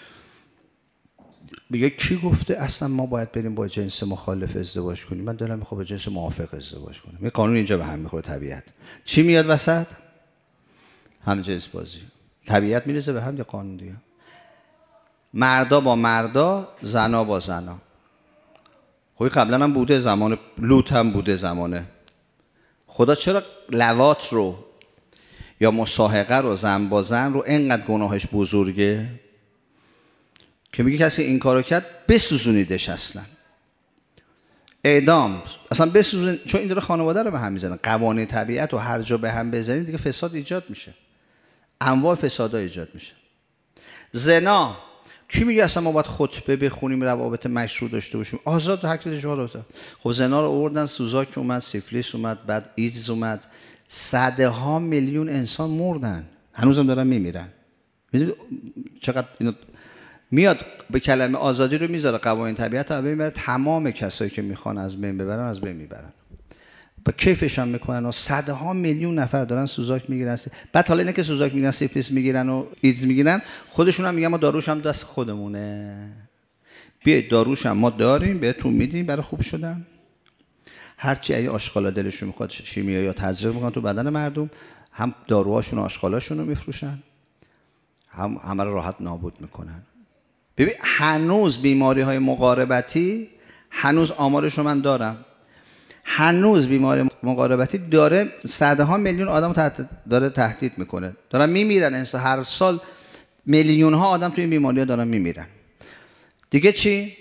میگه کی گفته اصلا ما باید بریم با جنس مخالف ازدواج کنیم؟ من دلم میخواد با جنس موافق ازدواج کنم. این قانون اینجا به هم میخوره. طبیعت چی میاد وسط؟ هم جنس بازی. طبیعت میرسه به هم، یه قانون دیگه. مردا با مردا، زنا با زنا. خب قبلا هم بوده، زمان لوط هم بوده زمانه. خدا چرا لواط رو یا مساحقه رو، زن با زن رو، اینقدر گناهش بزرگه که میگه کسی این کارو کرد بسوزونیدش، اصلا اعدام، اصلا بسوزون، چون این داره خانواده رو به هم میزنه. قوانین طبیعت رو هر جا به هم بزنید دیگه فساد ایجاد میشه، انواع فسادها ایجاد میشه. زنا، کی میگه اصلا ما باید خطبه بخونیم، روابط مشروع داشته باشیم؟ آزاد هر کی شما رو. خب زنا رو آوردن، سوزاک اومد، سیفلیس اومد، بعد ایدز اومد، صدها میلیون انسان مردن، هنوزم دارن میمیرن. میدونید چقدر اینا میاد به کلمه آزادی رو میذاره، قوانین طبیعت رو میبره، تمام کسایی که میخوان از بین ببرن از بین میبرن، با کیفش هم میکنن و صدها میلیون نفر دارن سوزاک میگیرن. بعد حالا اینا که سوزاک میگیرن، سیفلیس میگیرن و ایدز میگیرن، خودشون هم میگن ما داروش هم دست خودمونه، بیاید داروش هم ما داریم بهتون میدیم برای خوب شدن. هرچی ای آشغالا دلشون میخواد شیمیایی یا تزریق میکنن تو بدن مردم، هم داروهاشون و آشغالاشون رو میفروشن، هم همه رو راحت نابود میکنن. ببین هنوز بیماری های مقاربتی، هنوز آمارش رو من دارم، هنوز بیماری مقاربتی داره صدها میلیون آدم داره تهدید میکنه، دارن میمیرن. هر سال میلیون ها آدم توی این بیماری ها دارن میمیرن. دیگه چی؟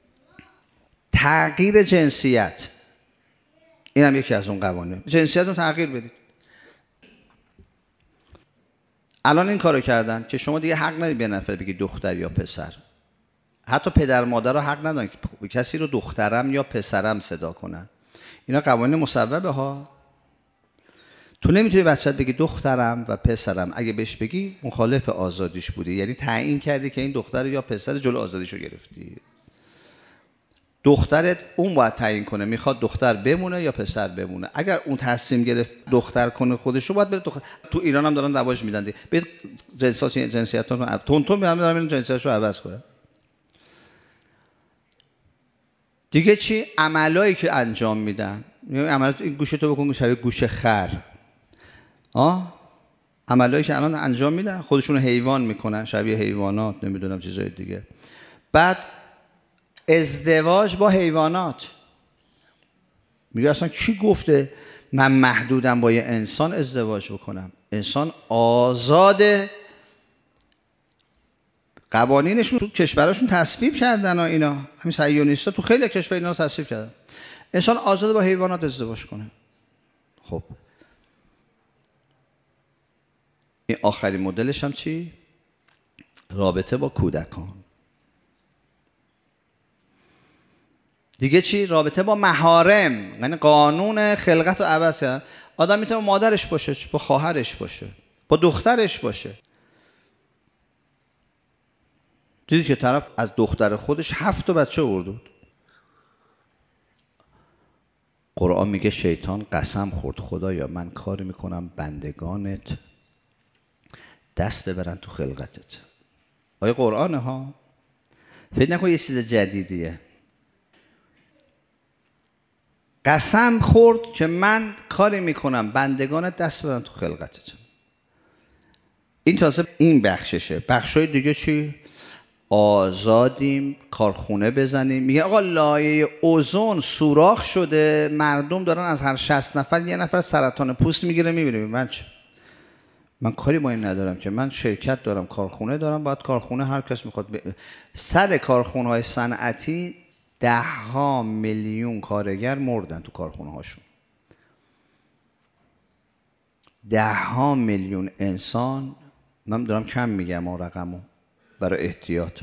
تغییر جنسیت، این هم یکی از اون قوانین. جنسیت رو تغییر بدید. الان این کارو کردن که شما دیگه حق ندید به نفر بگید دختر یا پسر. حتی پدر مادر رو حق ندارن که کسی رو دخترم یا پسرم صدا کنن. اینا قوانین مصوبه ها. تو نمیتونی بچه‌ت بگی دخترم و پسرم، اگه بهش بگی مخالف آزادیش بودی، یعنی تعیین کردی که این دختر یا پسر جلو آزادیشو گرفتی. دخترت اون باید تعیین کنه میخواد دختر بمونه یا پسر بمونه. اگر اون تصمیم گرفت دختر کنه خودشو، باید بره دختر. تو ایران هم دارن دعواش میدن دیگه، برید جنسیتاتون رو تون میذارن این جنسیتشو عوض کنه. دیگه چی؟ عملایی که انجام میدن، عملات این گوشتو بکن شبیه گوش خر. عملایی که الان انجام میدن، خودشون رو حیوان میکنن، شبیه حیوانات، نمیدونم چیزای دیگه. بعد ازدواج با حیوانات. میگه اصلا کی گفته من محدودم با یه انسان ازدواج بکنم؟ انسان آزاده. قوانینشون تو کشورشون تصویب کردن و اینا، همین صهیونیستا تو خیلی کشور اینا تصویب کردن. انسان آزاده با حیوانات ازدواج کنه. خب این آخرین مدلش هم چی؟ رابطه با کودکان. دیگه چی؟ رابطه با محارم. یعنی قانون خلقت رو عوض کردن. آدم میتونه مادرش باشه، با خواهرش باشه، با دخترش باشه. دیدید که طرف از دختر خودش 7 بچه آورده بود. قرآن میگه شیطان قسم خورد خدایا من کاری میکنم بندگانت دست ببرن تو خلقتت. آیه قرآنه ها، فکر نکن یه چیز جدیدیه. قسم خورد که من کاری میکنم بندگانت دست ببرن تو خلقتت. این تازه این بخششه. بخشای دیگه چی؟ آزادیم، کارخونه بزنیم. میگه آقا لایه اوزون سوراخ شده، مردم دارن از هر 60 نفر یه نفر سرطان پوست میگیره. میبینیم من چه؟ من کاری با این ندارم که، من شرکت دارم، کارخونه دارم، باید کارخونه هر کس میخواد سر کارخونه های صنعتی 10 میلیون کارگر مردن تو کارخونه هاشون. 10 میلیون انسان، من دارم کم میگم اون رقمو برای احتیاط،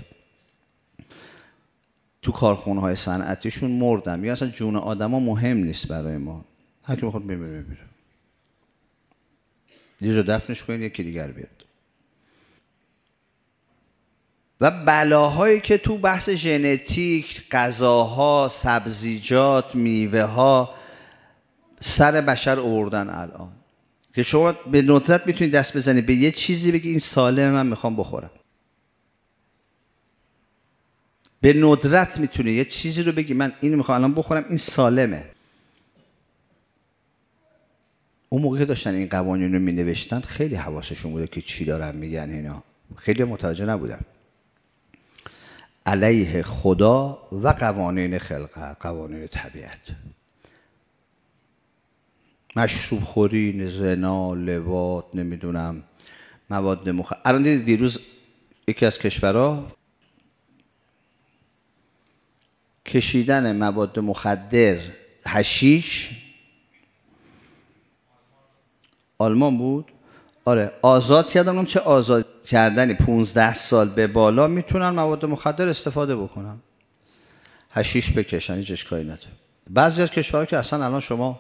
تو کارخونه های صنعتیشون مردن. میگن اصلا جون آدم ها مهم نیست برای ما، هر کی میخواد بمیره. یه جا دفنش کنید یکی دیگر بیاد. و بلاهایی که تو بحث ژنتیک، غذاها، سبزیجات، میوه ها سر بشر آوردن الان، که شما به ندرت میتونید دست بزنید به یه چیزی بگی این سالمه من میخوام بخورم. به ندرت میتونی یه چیزی رو بگی من اینو میخوام الان بخورم این سالمه. اون موقع که داشتن این قوانین رو مینوشتن خیلی حواسشون بوده که چی دارن میگن. اینا خیلی متوجه نبودن. علیه خدا و قوانین خلقت، قوانین طبیعت. مشروب خوری، زنا، لواط، نمیدونم مواد مخدر. الان دیدید دیروز یکی از کشورها کشیدن مواد مخدر، حشیش، آلمان بود، آره، آزاد کردن. اون چه آزاد کردنی، 15 سال به بالا میتونن مواد مخدر استفاده بکنن، حشیش بکشن، هیچ اشکالی نداره. بعضی از کشورها که اصلا الان شما،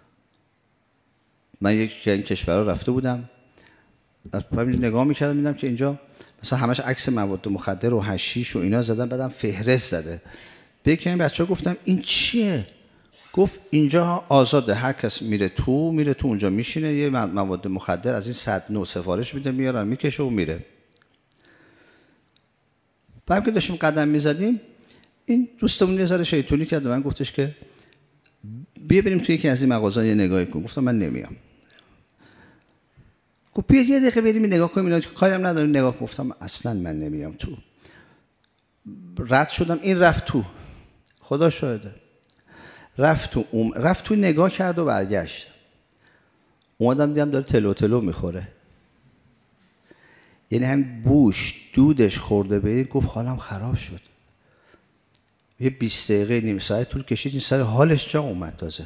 من یکی این کشورها رفته بودم، نگاه میکردم میدم که اینجا مثلا همش عکس مواد مخدر و حشیش و اینا زدن، بعدم فهرست زده. به این بچه‌ها گفتم این چیه؟ گفت اینجا آزاده، هر کس میره تو اونجا میشینه، یه مواد مخدر از این 100 نوع سفارش میده، میارن میکشه و میره. بعد که داشتیم قدم میزدیم این دوستمون یه ذره شیطونی کرد و من گفتش که بیا بریم توی یکی از این مغازه‌ها یه نگاهی کن. گفتم من نمیام. گفت بیا یه دقیقه بریم نگاه کنیم، اینا کاری هم نداریم نگاه کن. گفتم اصلا من نمیام تو. رد شدم، این رفت تو، خدا شاهده، رفت تو نگاه کرد و برگشت. اومدم دیدم داره تلو تلو میخوره، یعنی هم بوش دودش خورده به این. گفت حالم خراب شد. یه 20 دقیقه نیم ساعت طول کشید این سر حالش جا اومد. تازه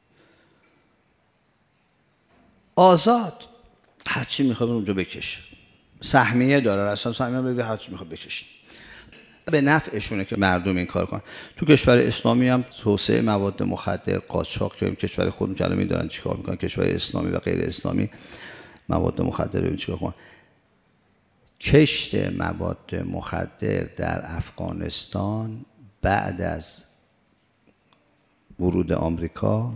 آزاد، هرچی میخواد اونجا بکشه، سهمیه داره، اصلا سهمیه بده هرچی میخواد بکشه. به نفعشونه که مردم این کار کنن. تو کشور اسلامی هم توسعه مواد مخدر، قاچاق، که کشور خودمون که الان می‌دونن چیکار می‌کنن، کشور اسلامی و غیر اسلامی مواد مخدر رو چیکار کنن. کشت مواد مخدر در افغانستان بعد از ورود آمریکا،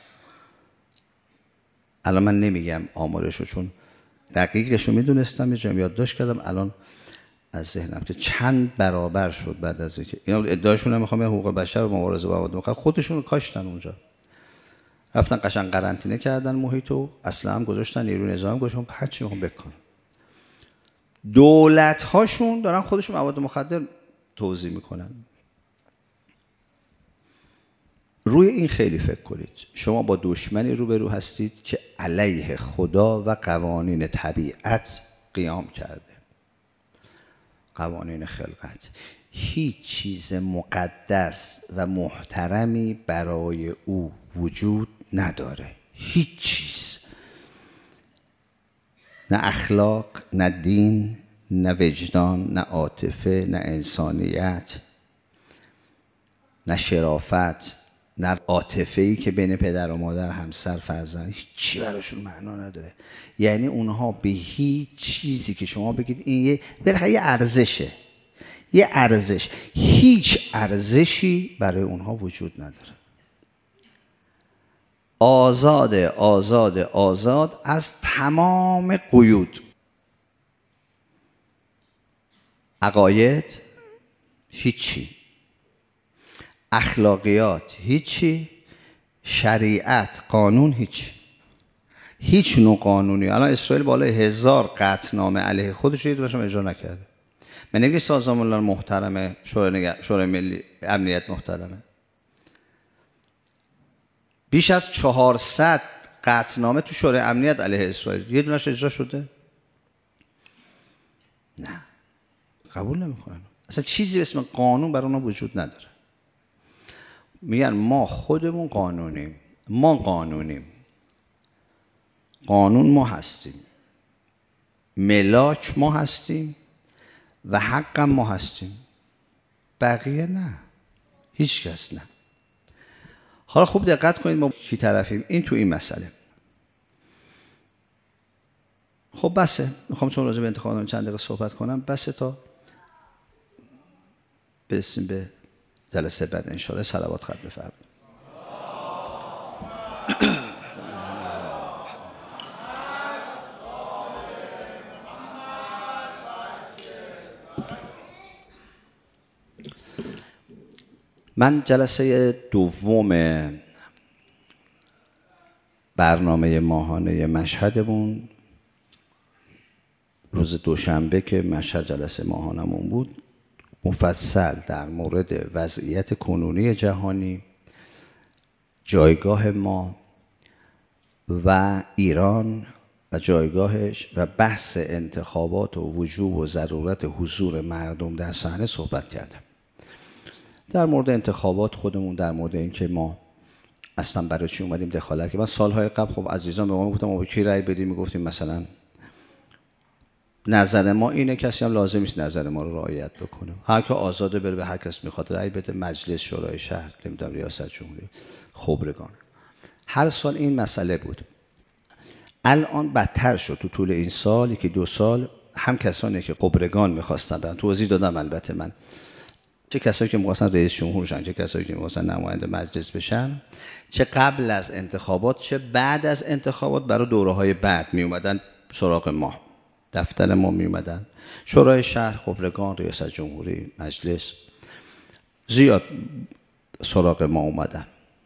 الان من نمیگم آمارشو چون دقیقشو میدونستم، یه جایی یادداشت کردم الان از ذهنم، که چند برابر شد بعد از اینکه اینا ادعاشون هم میخوام حقوق بشر و مبارزه با مواد مخدر، خودشون رو کاشتن اونجا، رفتن قشنگ قرنطینه کردن محیطو، اصلا هم گذاشتن، نیروی نظامی گذاشتن، هر چی میخوام بکنن. دولت هاشون دارن خودشون مواد مخدر توزیع میکنن. روی این خیلی فکر کنید. شما با دشمنی روبرو هستید که علیه خدا و قوانین طبیعت قیام کرده، قوانین خلقت. هیچ چیز مقدس و محترمی برای او وجود نداره، هیچ چیز، نه اخلاق، نه دین، نه وجدان، نه عاطفه، نه انسانیت، نه شرافت، نه عاطفه‌ای که بین پدر و مادر، همسر، فرزند، هیچی براشون معنا نداره. یعنی اونها به هیچ چیزی که شما بگید این بالاخره یه ارزشه، یه ارزش، هیچ ارزشی برای اونها وجود نداره. آزاد آزاد آزاد از تمام قیود. عقاید هیچی، اخلاقیات هیچی، شریعت قانون هیچی، هیچ نوع قانونی. الان اسرائیل بالای 1000 قطعنامه علیه خودش رو داشتم اجرا نکرده. من نمیگم سازمان ملل محترمه، شورای ملی امنیت محترمه، بیش از 400 قطعنامه تو شورای امنیت علیه اسرائیل، یه دونش اجرا شده؟ نه، قبول نمیکنن. اصلا چیزی به اسم قانون برای اونها وجود نداره. میگن ما خودمون قانونیم، ما قانونیم، قانون ما هستیم، ملاک ما هستیم و حقم ما هستیم، بقیه نه، هیچ کس نه. حالا خوب دقت کنید ما کی طرفیم. این تو این مسئله. خب بسه، میخوام چون راجع به انتخابات چند دقیقه صحبت کنم، بسه تا برسیم به جلسه بعد انشاءالله. صلوات خط بفرمایید. من جلسه دوم برنامه ماهانه مشهدمون روز دوشنبه که مشهد جلسه ماهانمون بود، مفصل در مورد وضعیت کنونی جهانی، جایگاه ما و ایران و جایگاهش و بحث انتخابات و وجوب و ضرورت حضور مردم در صحنه صحبت کردم. در مورد انتخابات خودمون، در مورد اینکه ما اصلا برای چی اومدیم دخالت. که من سالهای قبل خب عزیزان به ما گفتم ما به کی رأی بدیم، میگفتیم مثلا نظر ما اینه، کسی هم لازم نیست نظر ما رو رعایت بکنه، هر که آزاده بره به هر کس میخواد رأی بده، مجلس، شورای شهر، نمیدونم ریاست جمهوری، خبرگان. هر سال این مسئله بود. الان بدتر شد تو طول این سال، یکی 2 سال، هم کسانی که خبرگان میخواستن، توضیح دادم البته من، چه کسایی که می‌خواستن رئیس جمهور شن، چه کسایی که می‌خواستن نماینده مجلس بشن، چه قبل از انتخابات چه بعد از انتخابات، برای دوره‌های بعد می اومدن سراغ ما، دفتر ما می اومدن، شورای شهر، خبرگان، ریاست جمهوری، مجلس، زیاد سراغ ما اومدن.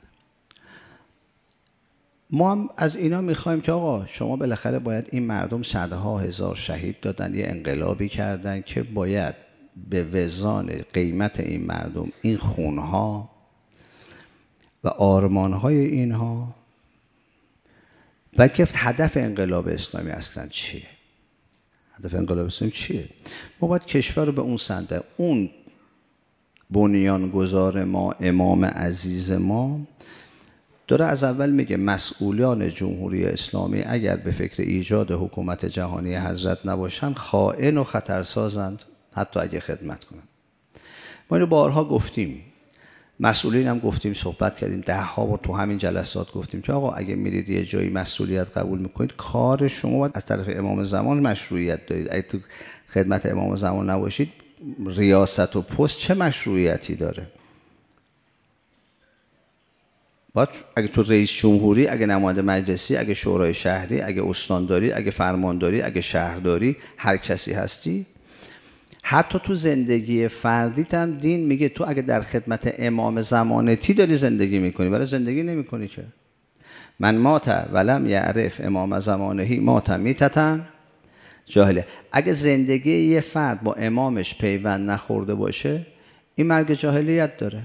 ما هم از اینا می‌خوایم که آقا شما بالاخره باید، این مردم صدها هزار شهید دادن، یه انقلابی کردن که باید به وزان قیمت این مردم، این خونها و آرمانهای اینها، و که هدف انقلاب اسلامی اصلا چیه؟ هدف انقلاب اسلامی چیه؟ ما باید کشور رو به اون سمت، اون بنیانگذار ما، امام عزیز ما داره از اول میگه مسئولان جمهوری اسلامی اگر به فکر ایجاد حکومت جهانی حضرت نباشن، خائن و خطرسازند، حتی اگه خدمت کنن. ما اینو بارها گفتیم، مسئولین هم گفتیم، صحبت کردیم، 10 بار تو همین جلسات گفتیم که آقا اگه میرید یه جایی مسئولیت قبول میکنید، کار شما باید از طرف امام زمان مشروعیت دارید. اگه تو خدمت امام زمان نباشید، ریاست و پست چه مشروعیتی داره؟ باید اگه تو رئیس جمهوری، اگه نماینده مجلسی، اگه شورای شهری، اگه استانداری، اگه فرمانداری، اگه شهرداری، هر کسی هستی، حتی تو زندگی فردیت هم دین میگه تو اگه در خدمت امام زمانتی داری زندگی میکنی، ولی زندگی نمیکنی که. من مات ولم یعرف امام زمانهی مات میتتن جاهله. اگه زندگی یه فرد با امامش پیوند نخورده باشه، این مرگ جاهلیت داره.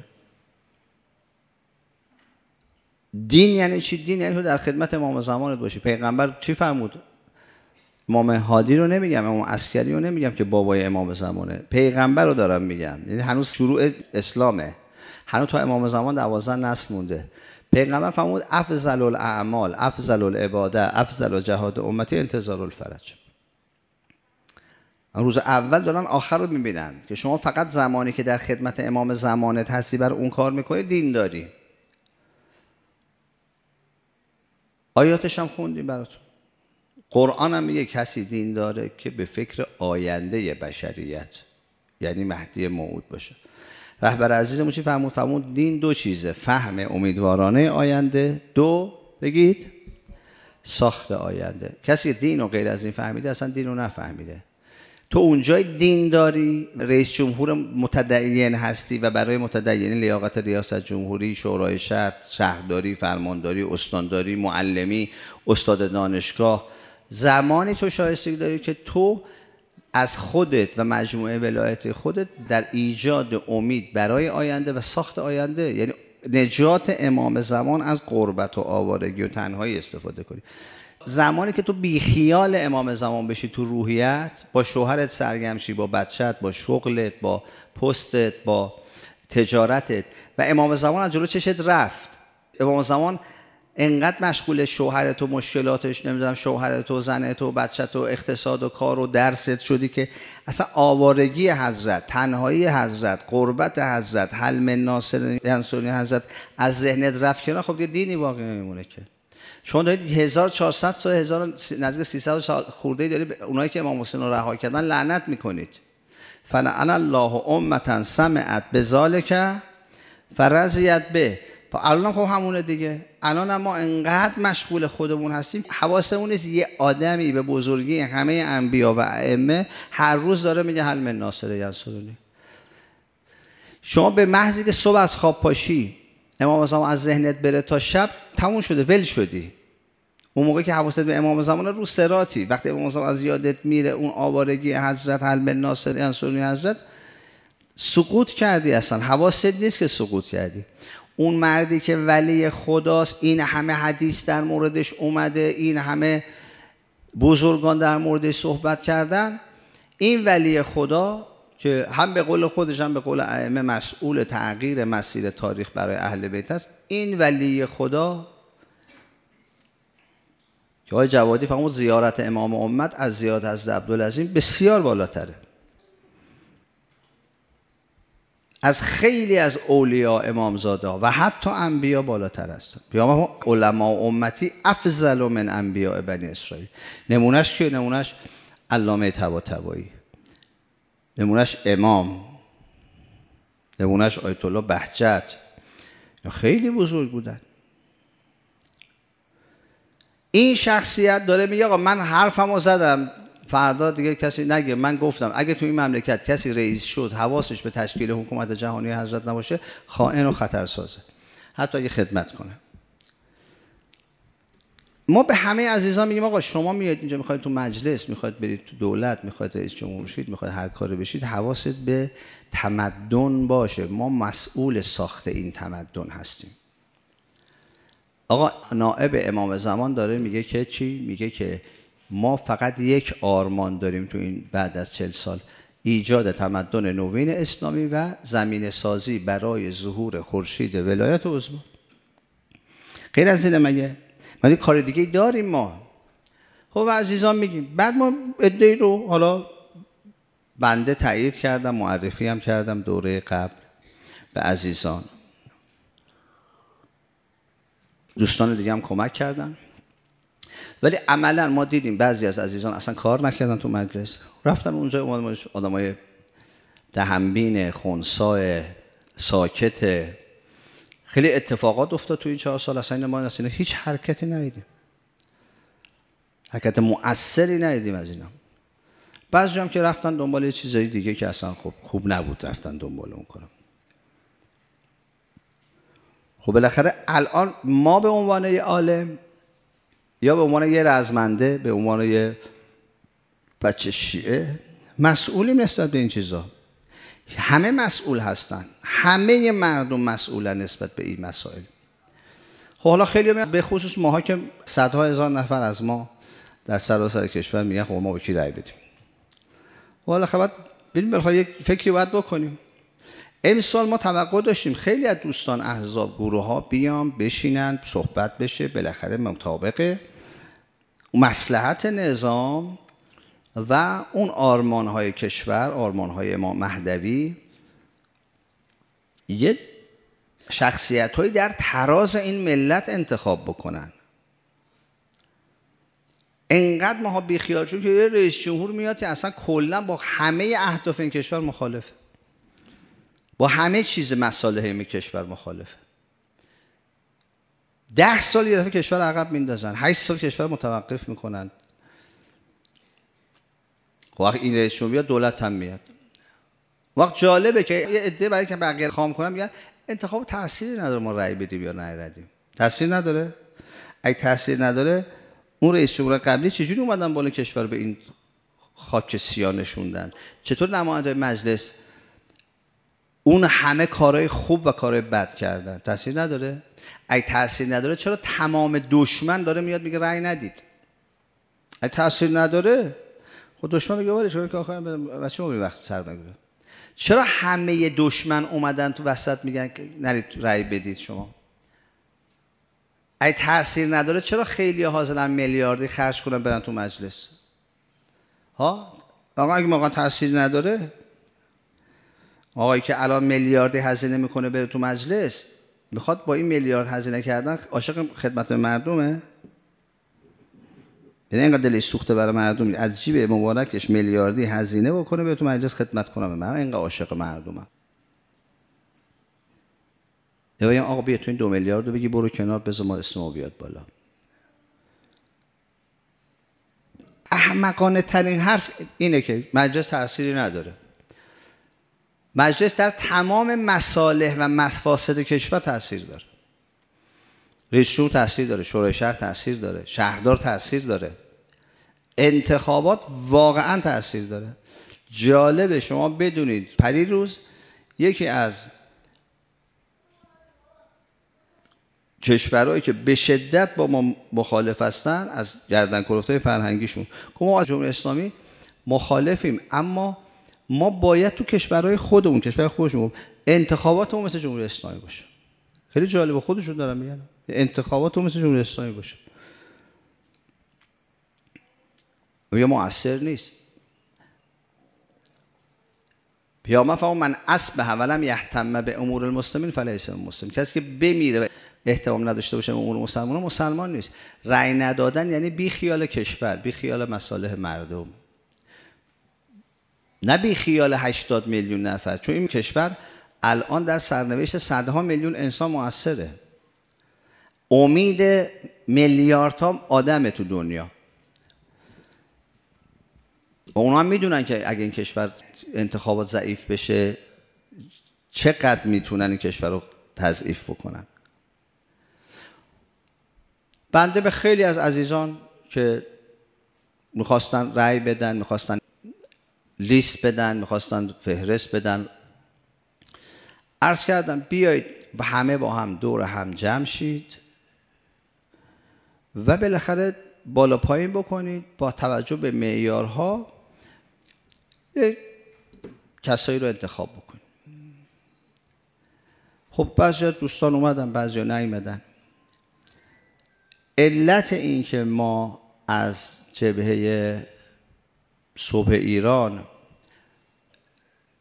دین یعنی چی؟ دین یعنی تو در خدمت امام زمانت باشی. پیغمبر چی فرمود؟ امام هادی رو نمیگم، امام عسکری رو نمیگم که بابای امام زمانه، پیغمبر رو دارم میگم. یعنی هنوز شروع اسلامه، هنوز تا امام زمان 12 نسل مونده. پیغمبر فرمود افضل الاعمال، افضل العباده، افضل جهاد امتی انتظار الفرج. روز اول دارن آخر رو میبینن که شما فقط زمانی که در خدمت امام زمانت هستی بر اون کار میکنی دین داری. آیاتش هم خوندیم براتون. قرآن هم میگه کسی دین داره که به فکر آینده بشریت، یعنی مهدی موعود باشه. رهبر عزیزمون چی فرمود؟ فرمود دین 2 چیزه: فهم امیدوارانه آینده، 2 بگید ساخت آینده. کسی دین رو غیر از این فهمیده اصلا دین رو نفهمیده. تو اونجای دین داری، رئیس جمهور متدین هستی و برای متدینی لیاقت ریاست جمهوری، شورای شهر، شهرداری، فرمانداری، استانداری، معلمی، استاد دانشگاه، زمانی تو شایستگی داری که تو از خودت و مجموعه ولایت خودت در ایجاد امید برای آینده و ساخت آینده، یعنی نجات امام زمان از غربت و آوارگی و تنهایی استفاده کنی. زمانی که تو بیخیال امام زمان بشی تو روحیت، با شوهرت سرگرم شی، با بچت، با شغلت، با پستت، با تجارتت، و امام زمان از جلو چشت رفت. امام زمان انقدر مشغول شوهرت و مشکلاتش، نمیدونم شوهرت و زنت و بچت و اقتصاد و کار و درست شدی که اصلا آوارگی حضرت، تنهایی حضرت، غربت حضرت، حل من ناصر ینصرنی حضرت از ذهنت رفت کنار. خب دیگه دینی باقی نمیمونه که. شما دارید 1400 سال، نزدیک 300 سال خورده‌ای دارید اونایی که امام حسین رو رها کردن لعنت میکنید. فلعن الله امة سمعت بذلک فرضیت به. الان خب همونه دیگه. الان ما انقدر مشغول خودمون هستیم، حواسمون نیست یه آدمی به بزرگی همه انبیا و ائمه هر روز داره میگه هل من ناصر ینصرنی. شما به محضی که صبح از خواب پاشی امام زمان از ذهنت بره تا شب، تموم شده، ول شدی. اون موقع که حواست به امام زمان رو صراطی، وقتی امام زمان از یادت میره، اون آوارگی حضرت، هل من ناصر ینصرنی حضرت، سقوط کردی، اصلا حواست نیست که سقوط کردی. اون مردی که ولی خداست، این همه حدیث در موردش اومده، این همه بزرگان در موردش صحبت کردن، این ولی خدا که هم به قول خودش هم به قول ائمه مسئول تغییر مسیر تاریخ برای اهل بیت است، این ولی خدا که آقای جوادی فرمود زیارت امام امت از زیارت حضرت عبدالعظیم بسیار بالاتره، از خیلی از اولیاء امامزاده و حتی انبیا بالاتر هستند. پیامبر علما امتی افضل من انبیاء بنی اسرائیل. نمونش که نمونش علامه طباطبایی، نمونش امام، نمونش آیت الله بهجت، خیلی بزرگ بودن. این شخصیت داره میگه آقا من حرفمو زدم، فردا دیگه کسی نگه من گفتم. اگه تو این مملکت کسی رئیس شد حواسش به تشکیل حکومت جهانی حضرت نباشه، خائن و خطرسازه، حتی اگه خدمت کنه. ما به همه عزیزان میگیم آقا شما میاد اینجا، میخواید تو مجلس، میخواید برید تو دولت، میخواید رئیس جمهور شید، میخواید هر کاری بشید، حواست به تمدن باشه. ما مسئول ساخت این تمدن هستیم. آقا نائب امام زمان داره میگه که چی؟ میگه که ما فقط یک آرمان داریم تو این بعد از 40 سال، ایجاد تمدن نوین اسلامی و زمینه سازی برای ظهور خورشید ولایت عظما. غیر از اینه مگه؟ ما کار دیگه داریم ما؟ خب عزیزان میگیم بعد ما ادعی رو حالا بنده تایید کردم، معرفی هم کردم دوره قبل به عزیزان، دوستان دیگه هم کمک کردن، ولی عملا ما دیدیم بعضی از عزیزان اصلا کار نکردن تو مجلس، رفتن اونجا آدمای دهنبین، خنثی، ساکت. خیلی اتفاقات افتاد تو این 4 سال، اصلا ما اصلا هیچ حرکتی ندیدیم، حرکت مؤثری ندیدیم از اینا. بعضی هم که رفتن دنبال یه چیزای دیگه که اصلا خوب نبود، رفتن دنبال اون کارم. خب بالاخره الان ما به عنوان یه عالم یا به عنوان یه رزمنده، به عنوان یه بچه شیعه مسئولیم نسبت به این چیزا. همه مسئول هستن، همه مردم مسئولن نسبت به این مسائل. خب حالا خیلی به خصوص ماها که صدها هزار نفر از ما در سراسر کشور میگن خب ما به کی رأی بدیم. حالا خب ببین بالاخره یک فکری باید بکنیم. امسال ما توقع داشتیم خیلی از دوستان احزاب گروه ها بیان بشینن صحبت بشه، بالاخره مطابق مصلحت نظام و اون آرمان‌های کشور، آرمان‌های امام مهدوی، یه شخصیت‌هایی در تراز این ملت انتخاب بکنن. انقدر ماها بیخیال شدیم که یه رئیس جمهور میاد که اصلا کلا با همه اهداف این کشور مخالفه، با همه چیز مصالح این کشور مخالفه. 10 سال یه دفعه کشور عقب میندازن، 8 سال کشور متوقف میکنن. وقت این رئیس جمهور بیاد دولت هم میاد. وقت جالبه که یه عده برای که بقیه خام کنن میگن انتخاب تأثیری نداره ما رأی بدیم یا نردیم. تأثیر نداره؟ اگه تأثیر نداره اون رئیس جمهور قبلی چجوری اومدن بالا کشور به این خاک سیاه نشوندن؟ چطور نماینده مجلس اون همه کارهای خوب و کارهای بد کردن؟ تأثیر نداره؟ اگه تأثیر نداره چرا تمام دشمن داره میاد میگه رأی ندید؟ اگه تأثیر نداره خود دشمن میگه ولی چرا که آخر بچه ما وقت سر بگیره. چرا همه دشمن اومدن تو وسط میگن که نرید رأی بدید شما؟ اگه تأثیر نداره چرا خیلی حاضرن میلیاردی خرج کنن برن تو مجلس؟ ها؟ آقا اگه واقعا تأثیر نداره، آقایی که الان میلیاردی هزینه میکنه بره تو مجلس میخواد با این میلیارد هزینه کردن عاشق خدمت مردمه؟ یعنی اینقدر دلش سوخته برای مردم از جیب مبارکش میلیاردی هزینه بکنه بره تو مجلس خدمت کنم، من اینقدر عاشق مردمم. یا بگم آقا بیا تو این 2 میلیارد رو بگی برو کنار بذار ما اسمو بیاد بالا. احمقانه ترین حرف اینه که مجلس تأثیری نداره. مجلس در تمام مصالح و مفاسد کشور تأثیر داره. رئیس جمهور تأثیر داره، شورای شهر تأثیر داره، شهردار تأثیر داره، انتخابات واقعا تأثیر داره. جالبه شما بدونید پریروز یکی از کشورهایی که به شدت با ما مخالف هستن از گردن کلفتای فرهنگیشون که ما از جمهوری اسلامی مخالفیم، اما ما باید تو کشورهای خودمون، کشور خودمون انتخاباتمون مثل جمهوری اسلامی باشه. خیلی جالبه خودشون دارن میگن انتخاباتمون مثل جمهوری اسلامی باشه. یا مؤثر نیست. پیامبر فرمود من اصبح ولم یهتم به امور المسلمین فلیس مسلم. کسی که بمیره و اهتمام نداشته باشه به امور مسلمانان مسلمان نیست. رأی ندادن یعنی بی خیال کشور، بی خیال مصالح مردم، نه بی خیال 80 میلیون نفر. چون این کشور الان در سرنوشت صدها میلیون انسان مؤثره. امید میلیاردها آدم تو دنیا. و اونا هم میدونن که اگه این کشور انتخابات ضعیف بشه چقدر میتونن این کشور رو تضعیف بکنن. بنده به خیلی از عزیزان که میخواستن رأی بدن، میخواستن لیست بدن، میخواستن فهرست بدن، عرض کردم بیایید همه با هم دور هم جمع شید و بالاخره بالا پایین بکنید با توجه به معیارها کسایی رو انتخاب بکنید. خب بعضی دوستان اومدن، بعضی نیومدن. علت این که ما از جبهه صبح ایران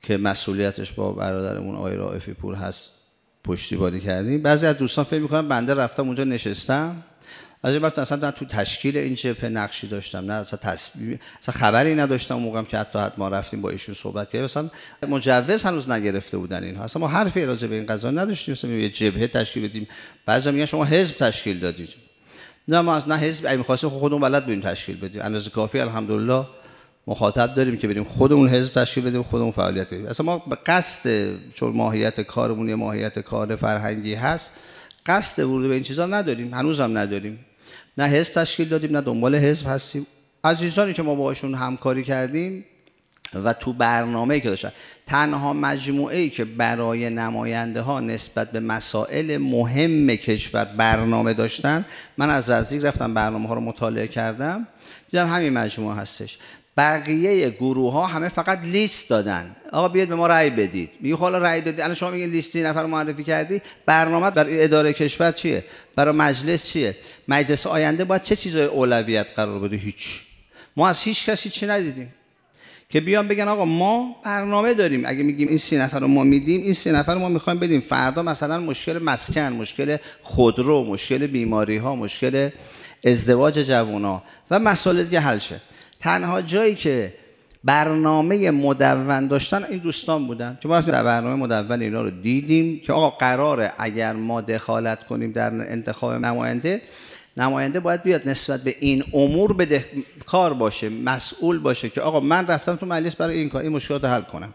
که مسئولیتش با برادرمون آقای رائفی پور هست پشتیبانی کردیم. بعضی از دوستان فکر می‌کنن بنده رفتم اونجا نشستم، از این وقت اصلا تو تشکیل این جبهه نقشی داشتم، نه اصلا خبری نداشتم. اون موقعم که حتی ما رفتیم با ایشون صحبت کردیم، اصلا مجوز هنوز نگرفته بودن اینها، اصلا ما حرفی راجع به این قضا نداشتیم. مثلا یه جبهه تشکیل بدیم، بعضیا میگن شما حزب تشکیل دادید. نه ما از نه حزب، اگه می‌خواستیم خودمون بلد بودیم تشکیل بدیم، اندازه کافی الحمدلله مخاطب داریم که بریم خودمون حزب تشکیل بدیم، خودمون فعالیت کنیم. اصلا ما به قصد، چون ماهیت کارمون یه ماهیت کار فرهنگی هست، قصد ورود به این چیزا نداریم، هنوزم نداریم. نه حزب تشکیل دادیم، نه دنبال حزب هستیم. عزیزانی که ما باهاشون همکاری کردیم و تو برنامه‌ای که داشتن، تنها مجموعه‌ای که برای نماینده‌ها نسبت به مسائل مهم کشور برنامه داشتن، من از نزدیک رفتم برنامه‌ها رو مطالعه کردم، دیدم همین مجموعه هستش. بقیه گروه‌ها همه فقط لیست دادن، آقا بیاید به ما رأی بدید. میگه حالا رأی دادی، الان شما میگین لیستی نفر معرفی کردی، برنامه برای اداره کشور چیه؟ برای مجلس چیه؟ مجلس آینده باید چه چیزای اولویت قرار بده؟ هیچ. ما از هیچ کسی چی ندیدیم که بیان بگن آقا ما برنامه داریم، اگه میگیم این 30 نفر رو ما میدیم، این 30 نفر رو ما میخوایم بدیم، فردا مثلا مشکل مسکن، مشکل خودرو، مشکل بیماری ها، مشکل ازدواج جوونا و مسائل دیگه حل شه. تنها جایی که برنامه مدون داشتن این دوستان بودن که ما رفتیم در برنامه مدون اینا رو دیدیم که آقا قراره اگر ما دخالت کنیم در انتخاب نماینده باید بیاد نسبت به این امور بدهکار باشه، مسئول باشه که آقا من رفتم تو مجلس برای این کار این مشکلات رو حل کنم.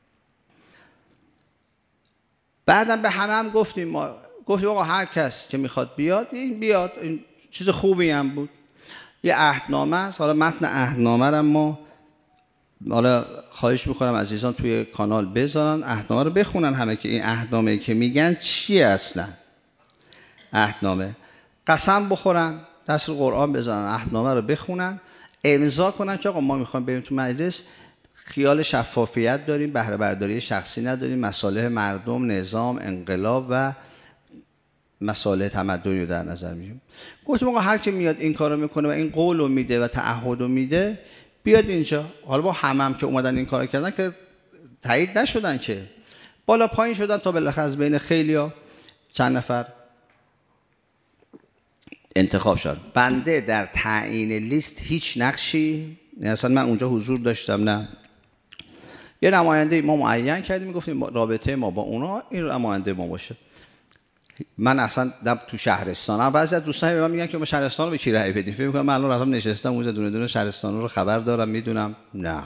بعدم به همه گفتیم آقا هر کس که میخواد بیاد این چیز خوبی هم بود. یه عهدنامه است، حالا متن عهدنامه رو ما حالا خواهش میکنم عزیزان توی کانال بذارن، عهدنامه رو بخونن همه که این عهدنامه که میگن چیه اصلا. عهدنامه قسم بخورن، دست رو قرآن بزنن، عهدنامه رو بخونن، امضا کنن که آقا ما میخوایم بریم تو مجلس، خیال شفافیت داریم، بهره برداری شخصی نداریم، مصالح مردم، نظام، انقلاب و مصالح تمدنی رو در نظر میگیریم. گفتیم آقا هر کی میاد این کارو میکنه و این قولو میده و تعهدو میده بیاد اینجا. حالا با هم که اومدن این کارو کردن که تایید نشدن، که بالا پایین شدن تا بالاخره از بین خیلیا چند نفر انتخاب شد. بنده در تعیین لیست هیچ نقشی، اصلا من اونجا حضور داشتم نه، یه نماینده ما معین کردیم، گفتیم رابطه ما با اونا این نماینده ما باشه. من اصلا تو شهرستانم، بعضی از دوستان به من میگن که ما شهرستان رو به کی رأی بدیم، فکر می‌کنم من الان رفتم نشستم اونجا دونه دونه شهرستان رو خبر دارم میدونم. نه،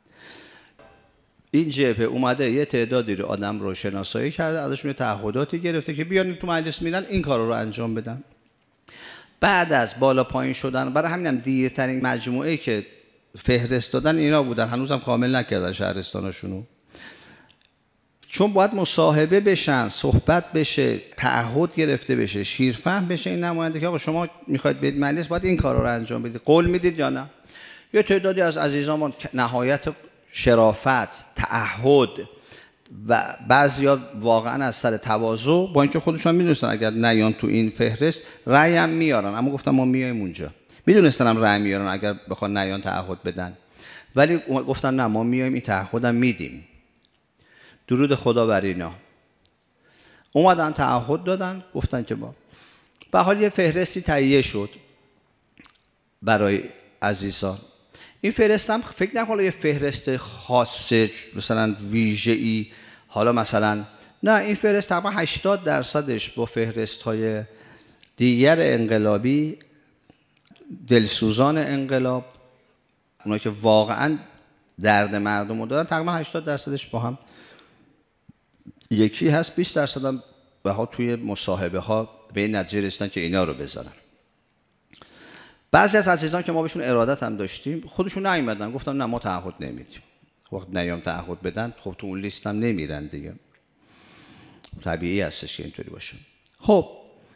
این جبهه اومده یه تعدادی رو آدم رو شناسایی کرده، ازشون تعهداتی گرفته که بیان تو مجلس میرن این کارا رو انجام بدن. بعد از بالا پایین شدن، برای همینم دیرترین مجموعه‌ای که فهرست دادن اینا بودن، هنوزم کامل نکردن شهرستاناشونو، چون باید مصاحبه بشن، صحبت بشه، تعهد گرفته بشه، شیرفهم بشه این نماینده که آقا شما میخواید برید مجلس باید این کارا رو انجام بدید، قول میدید یا نه. یه تعدادی از عزیزان نهایت شرافت، تعهد و بعضیا واقعا از سر تواضع، با اینکه خودشون میدونستن اگر نیان تو این فهرست رأی هم میارن، اما گفتم ما میایم اونجا، میدونستن هم رأی میارن اگر بخوان نیان تعهد بدن، ولی گفتن نه ما میایم این تعهدم میدیم. درود خدا بر اینا. اومدن تعهد دادن، گفتن که با به حال یه فهرستی تهیه شد برای عزیزان. این فهرست هم فکر نکنید یه فهرست خاصه مثلا ویژه‌ای، حالا مثلا نه، این فهرست تقریبا 80% با فهرست‌های دیگر انقلابی، دلسوزان انقلاب، اونایی که واقعا درد مردم رو دارن، تقریبا 80% با هم یکی هست. 20% هم به ها توی مصاحبه ها به این نتیجه رسیدن که اینا رو بذارن. بعضی از عزیزان که ما بهشون ارادت هم داشتیم خودشون نیومدن، گفتن نه ما تعهد نمیدیم. وقت نیام تعهد بدن خب تو اون لیست هم نمیرن دیگه، طبیعی هستش که اینطوری باشه. خب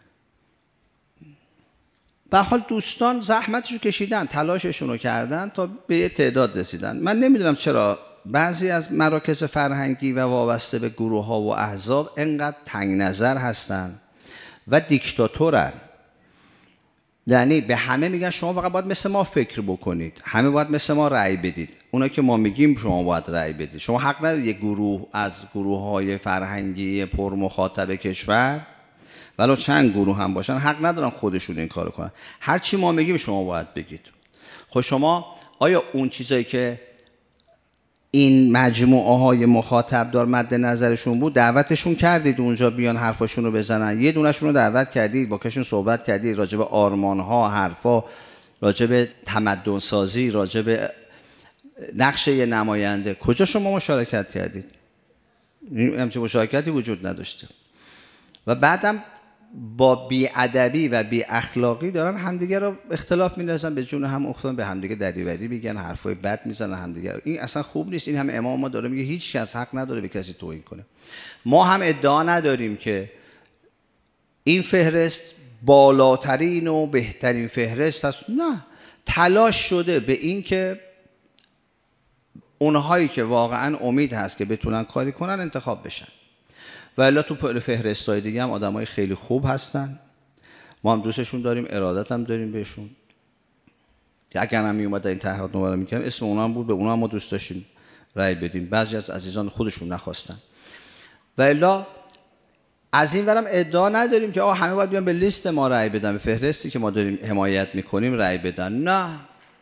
به حال دوستان زحمتشو کشیدن، تلاششون رو کردن تا به یه تعداد رسیدن. من نمیدونم چرا بعضی از مراکز فرهنگی و وابسته به گروه ها و احزاب انقدر تنگ نظر هستن و دیکتاتورن. یعنی به همه میگن شما فقط باید مثل ما فکر بکنید، همه باید مثل ما رأی بدید، اونا که ما میگیم شما باید رأی بدید. شما حق ندارید یک گروه از گروه‌های فرهنگی پر مخاطب کشور ولو چند گروه هم باشن حق ندارن خودشون این کارو کنن. هر چی ما میگیم شما باید بگید. خب شما آیا اون چیزایی که این مجموعه های مخاطب دار مد نظرشون بود دعوتشون کردید اونجا بیان حرفاشون رو بزنن؟ یه دونشون رو دعوت کردید، با کشون صحبت کردید راجع به آرمان ها، حرفا، راجع به تمدن سازی، راجع به نقش یه نماینده؟ کجا شما مشارکت کردید؟ همچین مشارکتی وجود نداشته. و بعدم با بی‌ادبی و بی اخلاقی دارن همدیگه رو اختلاف میندازن، به جون هم افتادن، به همدیگه دریوری میگن، حرفای بد میزنن همدیگه. این اصلا خوب نیست. این هم امام ما داره میگه هیچ کس حق نداره به کسی توهین کنه. ما هم ادعا نداریم که این فهرست بالاترین و بهترین فهرست هست، نه. تلاش شده به این که اونهایی که واقعا امید هست که بتونن کاری کنن انتخاب بشن. و الا تو فهرست‌های دیگه هم آدمای خیلی خوب هستن، ما هم دوستشون داریم، ارادت هم داریم بهشون. اگر هم میومد این تحقیقات نوبره میکنن اسم اونا هم بود، به اونا هم ما دوست داشتیم رأی بدیم. بعضی از عزیزان خودشون نخواستن. و الا از این ورم ادعا نداریم که همه باید بیان به لیست ما رأی بدن، به فهرستی که ما داریم حمایت میکنیم رأی بدن. نه،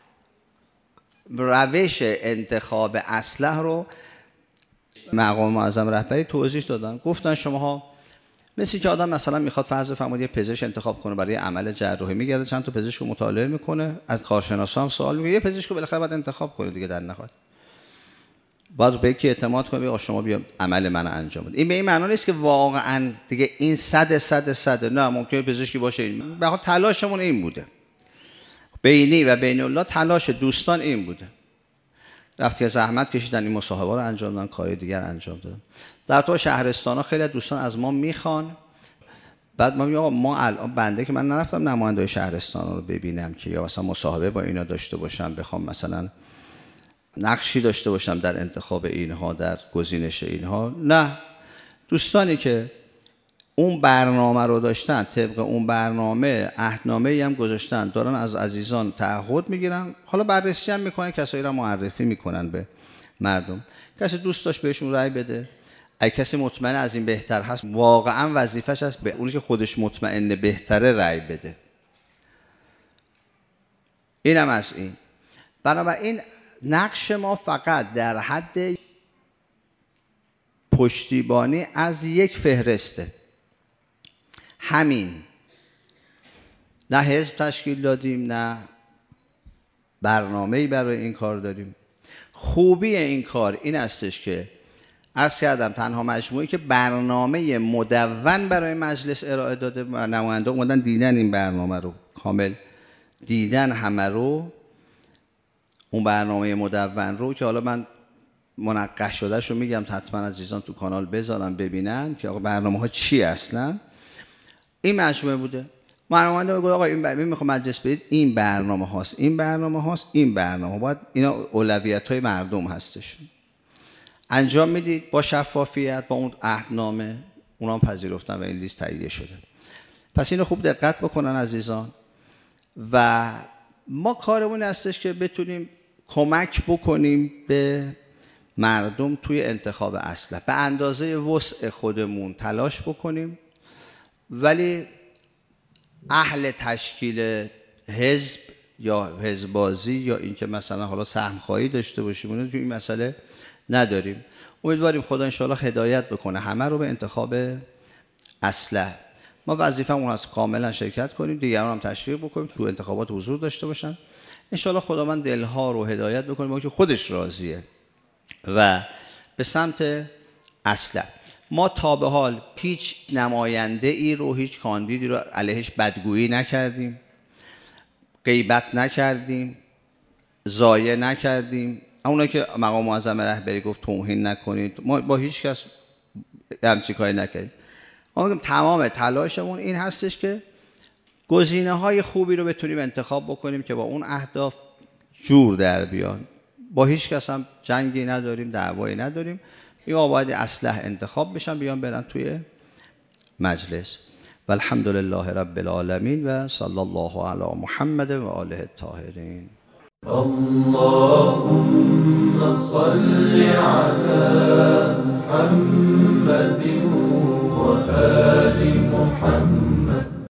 روش انتخاب اصلح رو مقام معظم رهبری توضیح دادن. گفتن شماها مثل که آدم مثلا میخواد فرض فرمایید یه پزشک انتخاب کنه برای عمل جراحی، میگرده چند تا پزشک رو مطالعه میکنه، از کارشناسا هم سوال میکنه، یه پزشک رو بالاخره باید انتخاب کنه دیگه، در نهایت باید به یکی اعتماد کنه بگه شما بیا عمل من انجام بده. این به این معنی نیست که واقعا دیگه این صد نه، ممکنه پزشکی باشه. این به هر حال تلاشمون این بوده، بینی و بین الله تلاش دوستان این بوده. رفت که زحمت کشیدن این مصاحبه رو انجام دادن، کارهای دیگر انجام دادن. در تو شهرستانا خیلی از دوستان از ما میخوان، بعد ما میگیم آقا ما الان بنده که من نرفتم نماینده شهرستانا رو ببینم که یا مثلا مصاحبه با اینا داشته باشم، بخوام مثلا نقشی داشته باشم در انتخاب اینها، در گزینش اینها. نه، دوستانی که اون برنامه رو داشتن، طبق اون برنامه عهدنامه‌ای هم گذاشتن، دارن از عزیزان تعهد میگیرن، حالا بررسی هم میکنن، کسایی رو معرفی میکنن به مردم. کسی دوست داشت بهشون رأی بده، اگه کسی مطمئن از این بهتر هست، واقعا وظیفش هست به اونی که خودش مطمئن بهتره رأی بده. اینم از این. بنابراین نقش ما فقط در حد پشتیبانی از یک فهرسته، همین. نه حزب تشکیل دادیم، نه برنامه‌ای برای این کار داریم. خوبی این کار این استش که عرض کردم تنها مجموعی که برنامه مدون برای مجلس ارائه داده و نماینده اومدن دیدن این برنامه رو کامل، دیدن همه رو، اون برنامه مدون رو که حالا من منقش شدهش رو میگم، حتما عزیزان تو کانال بذارن ببینن که آقا برنامه ها چی اصلا. این مجموعه بوده. نماینده میگه آقا این میخوام مجلس بدید، این برنامه هاست، این برنامه هاست، این برنامه باید اینا اولویت های مردم هستش، انجام میدید با شفافیت، با اون عهدنامه. اونا هم پذیرفتن و این لیست تهیه شده. پس اینو خوب دقت بکنن عزیزان. و ما کارمون هستش که بتونیم کمک بکنیم به مردم توی انتخاب اصلح، به اندازه وسع خودمون تلاش بکنیم. ولی اهل تشکیل حزب یا حزبازی یا اینکه مثلا حالا سهم خواهی داشته باشیم اون تو این مسئله نداریم. امیدواریم خدا انشاءالله هدایت بکنه همه رو به انتخاب اصلح. ما وظیفه‌مون هست کاملا شرکت کنیم، دیگران هم تشویق بکنیم تو انتخابات حضور داشته باشن. انشاءالله خداوند دلها رو هدایت بکنه با که خودش راضیه و به سمت اصلح. ما تا به حال هیچ نماینده ای رو، هیچ کاندیدی رو علیهش بدگویی نکردیم، غیبت نکردیم، ضایع نکردیم. اونا که مقام معظم رهبری گفت توهین نکنید، ما با هیچ کس همچین کاری نکردیم. ما تمام تلاشمون این هستش که گزینه‌های خوبی رو بتونیم انتخاب بکنیم که با اون اهداف جور در بیان. با هیچ کس هم جنگی نداریم، دعوایی نداریم. این باید اصلح انتخاب بشن، بیان برن توی مجلس. و الحمد لله رب العالمین و صلی الله علی محمد و آله الطاهرین. اللهم صل على محمد وآل محمد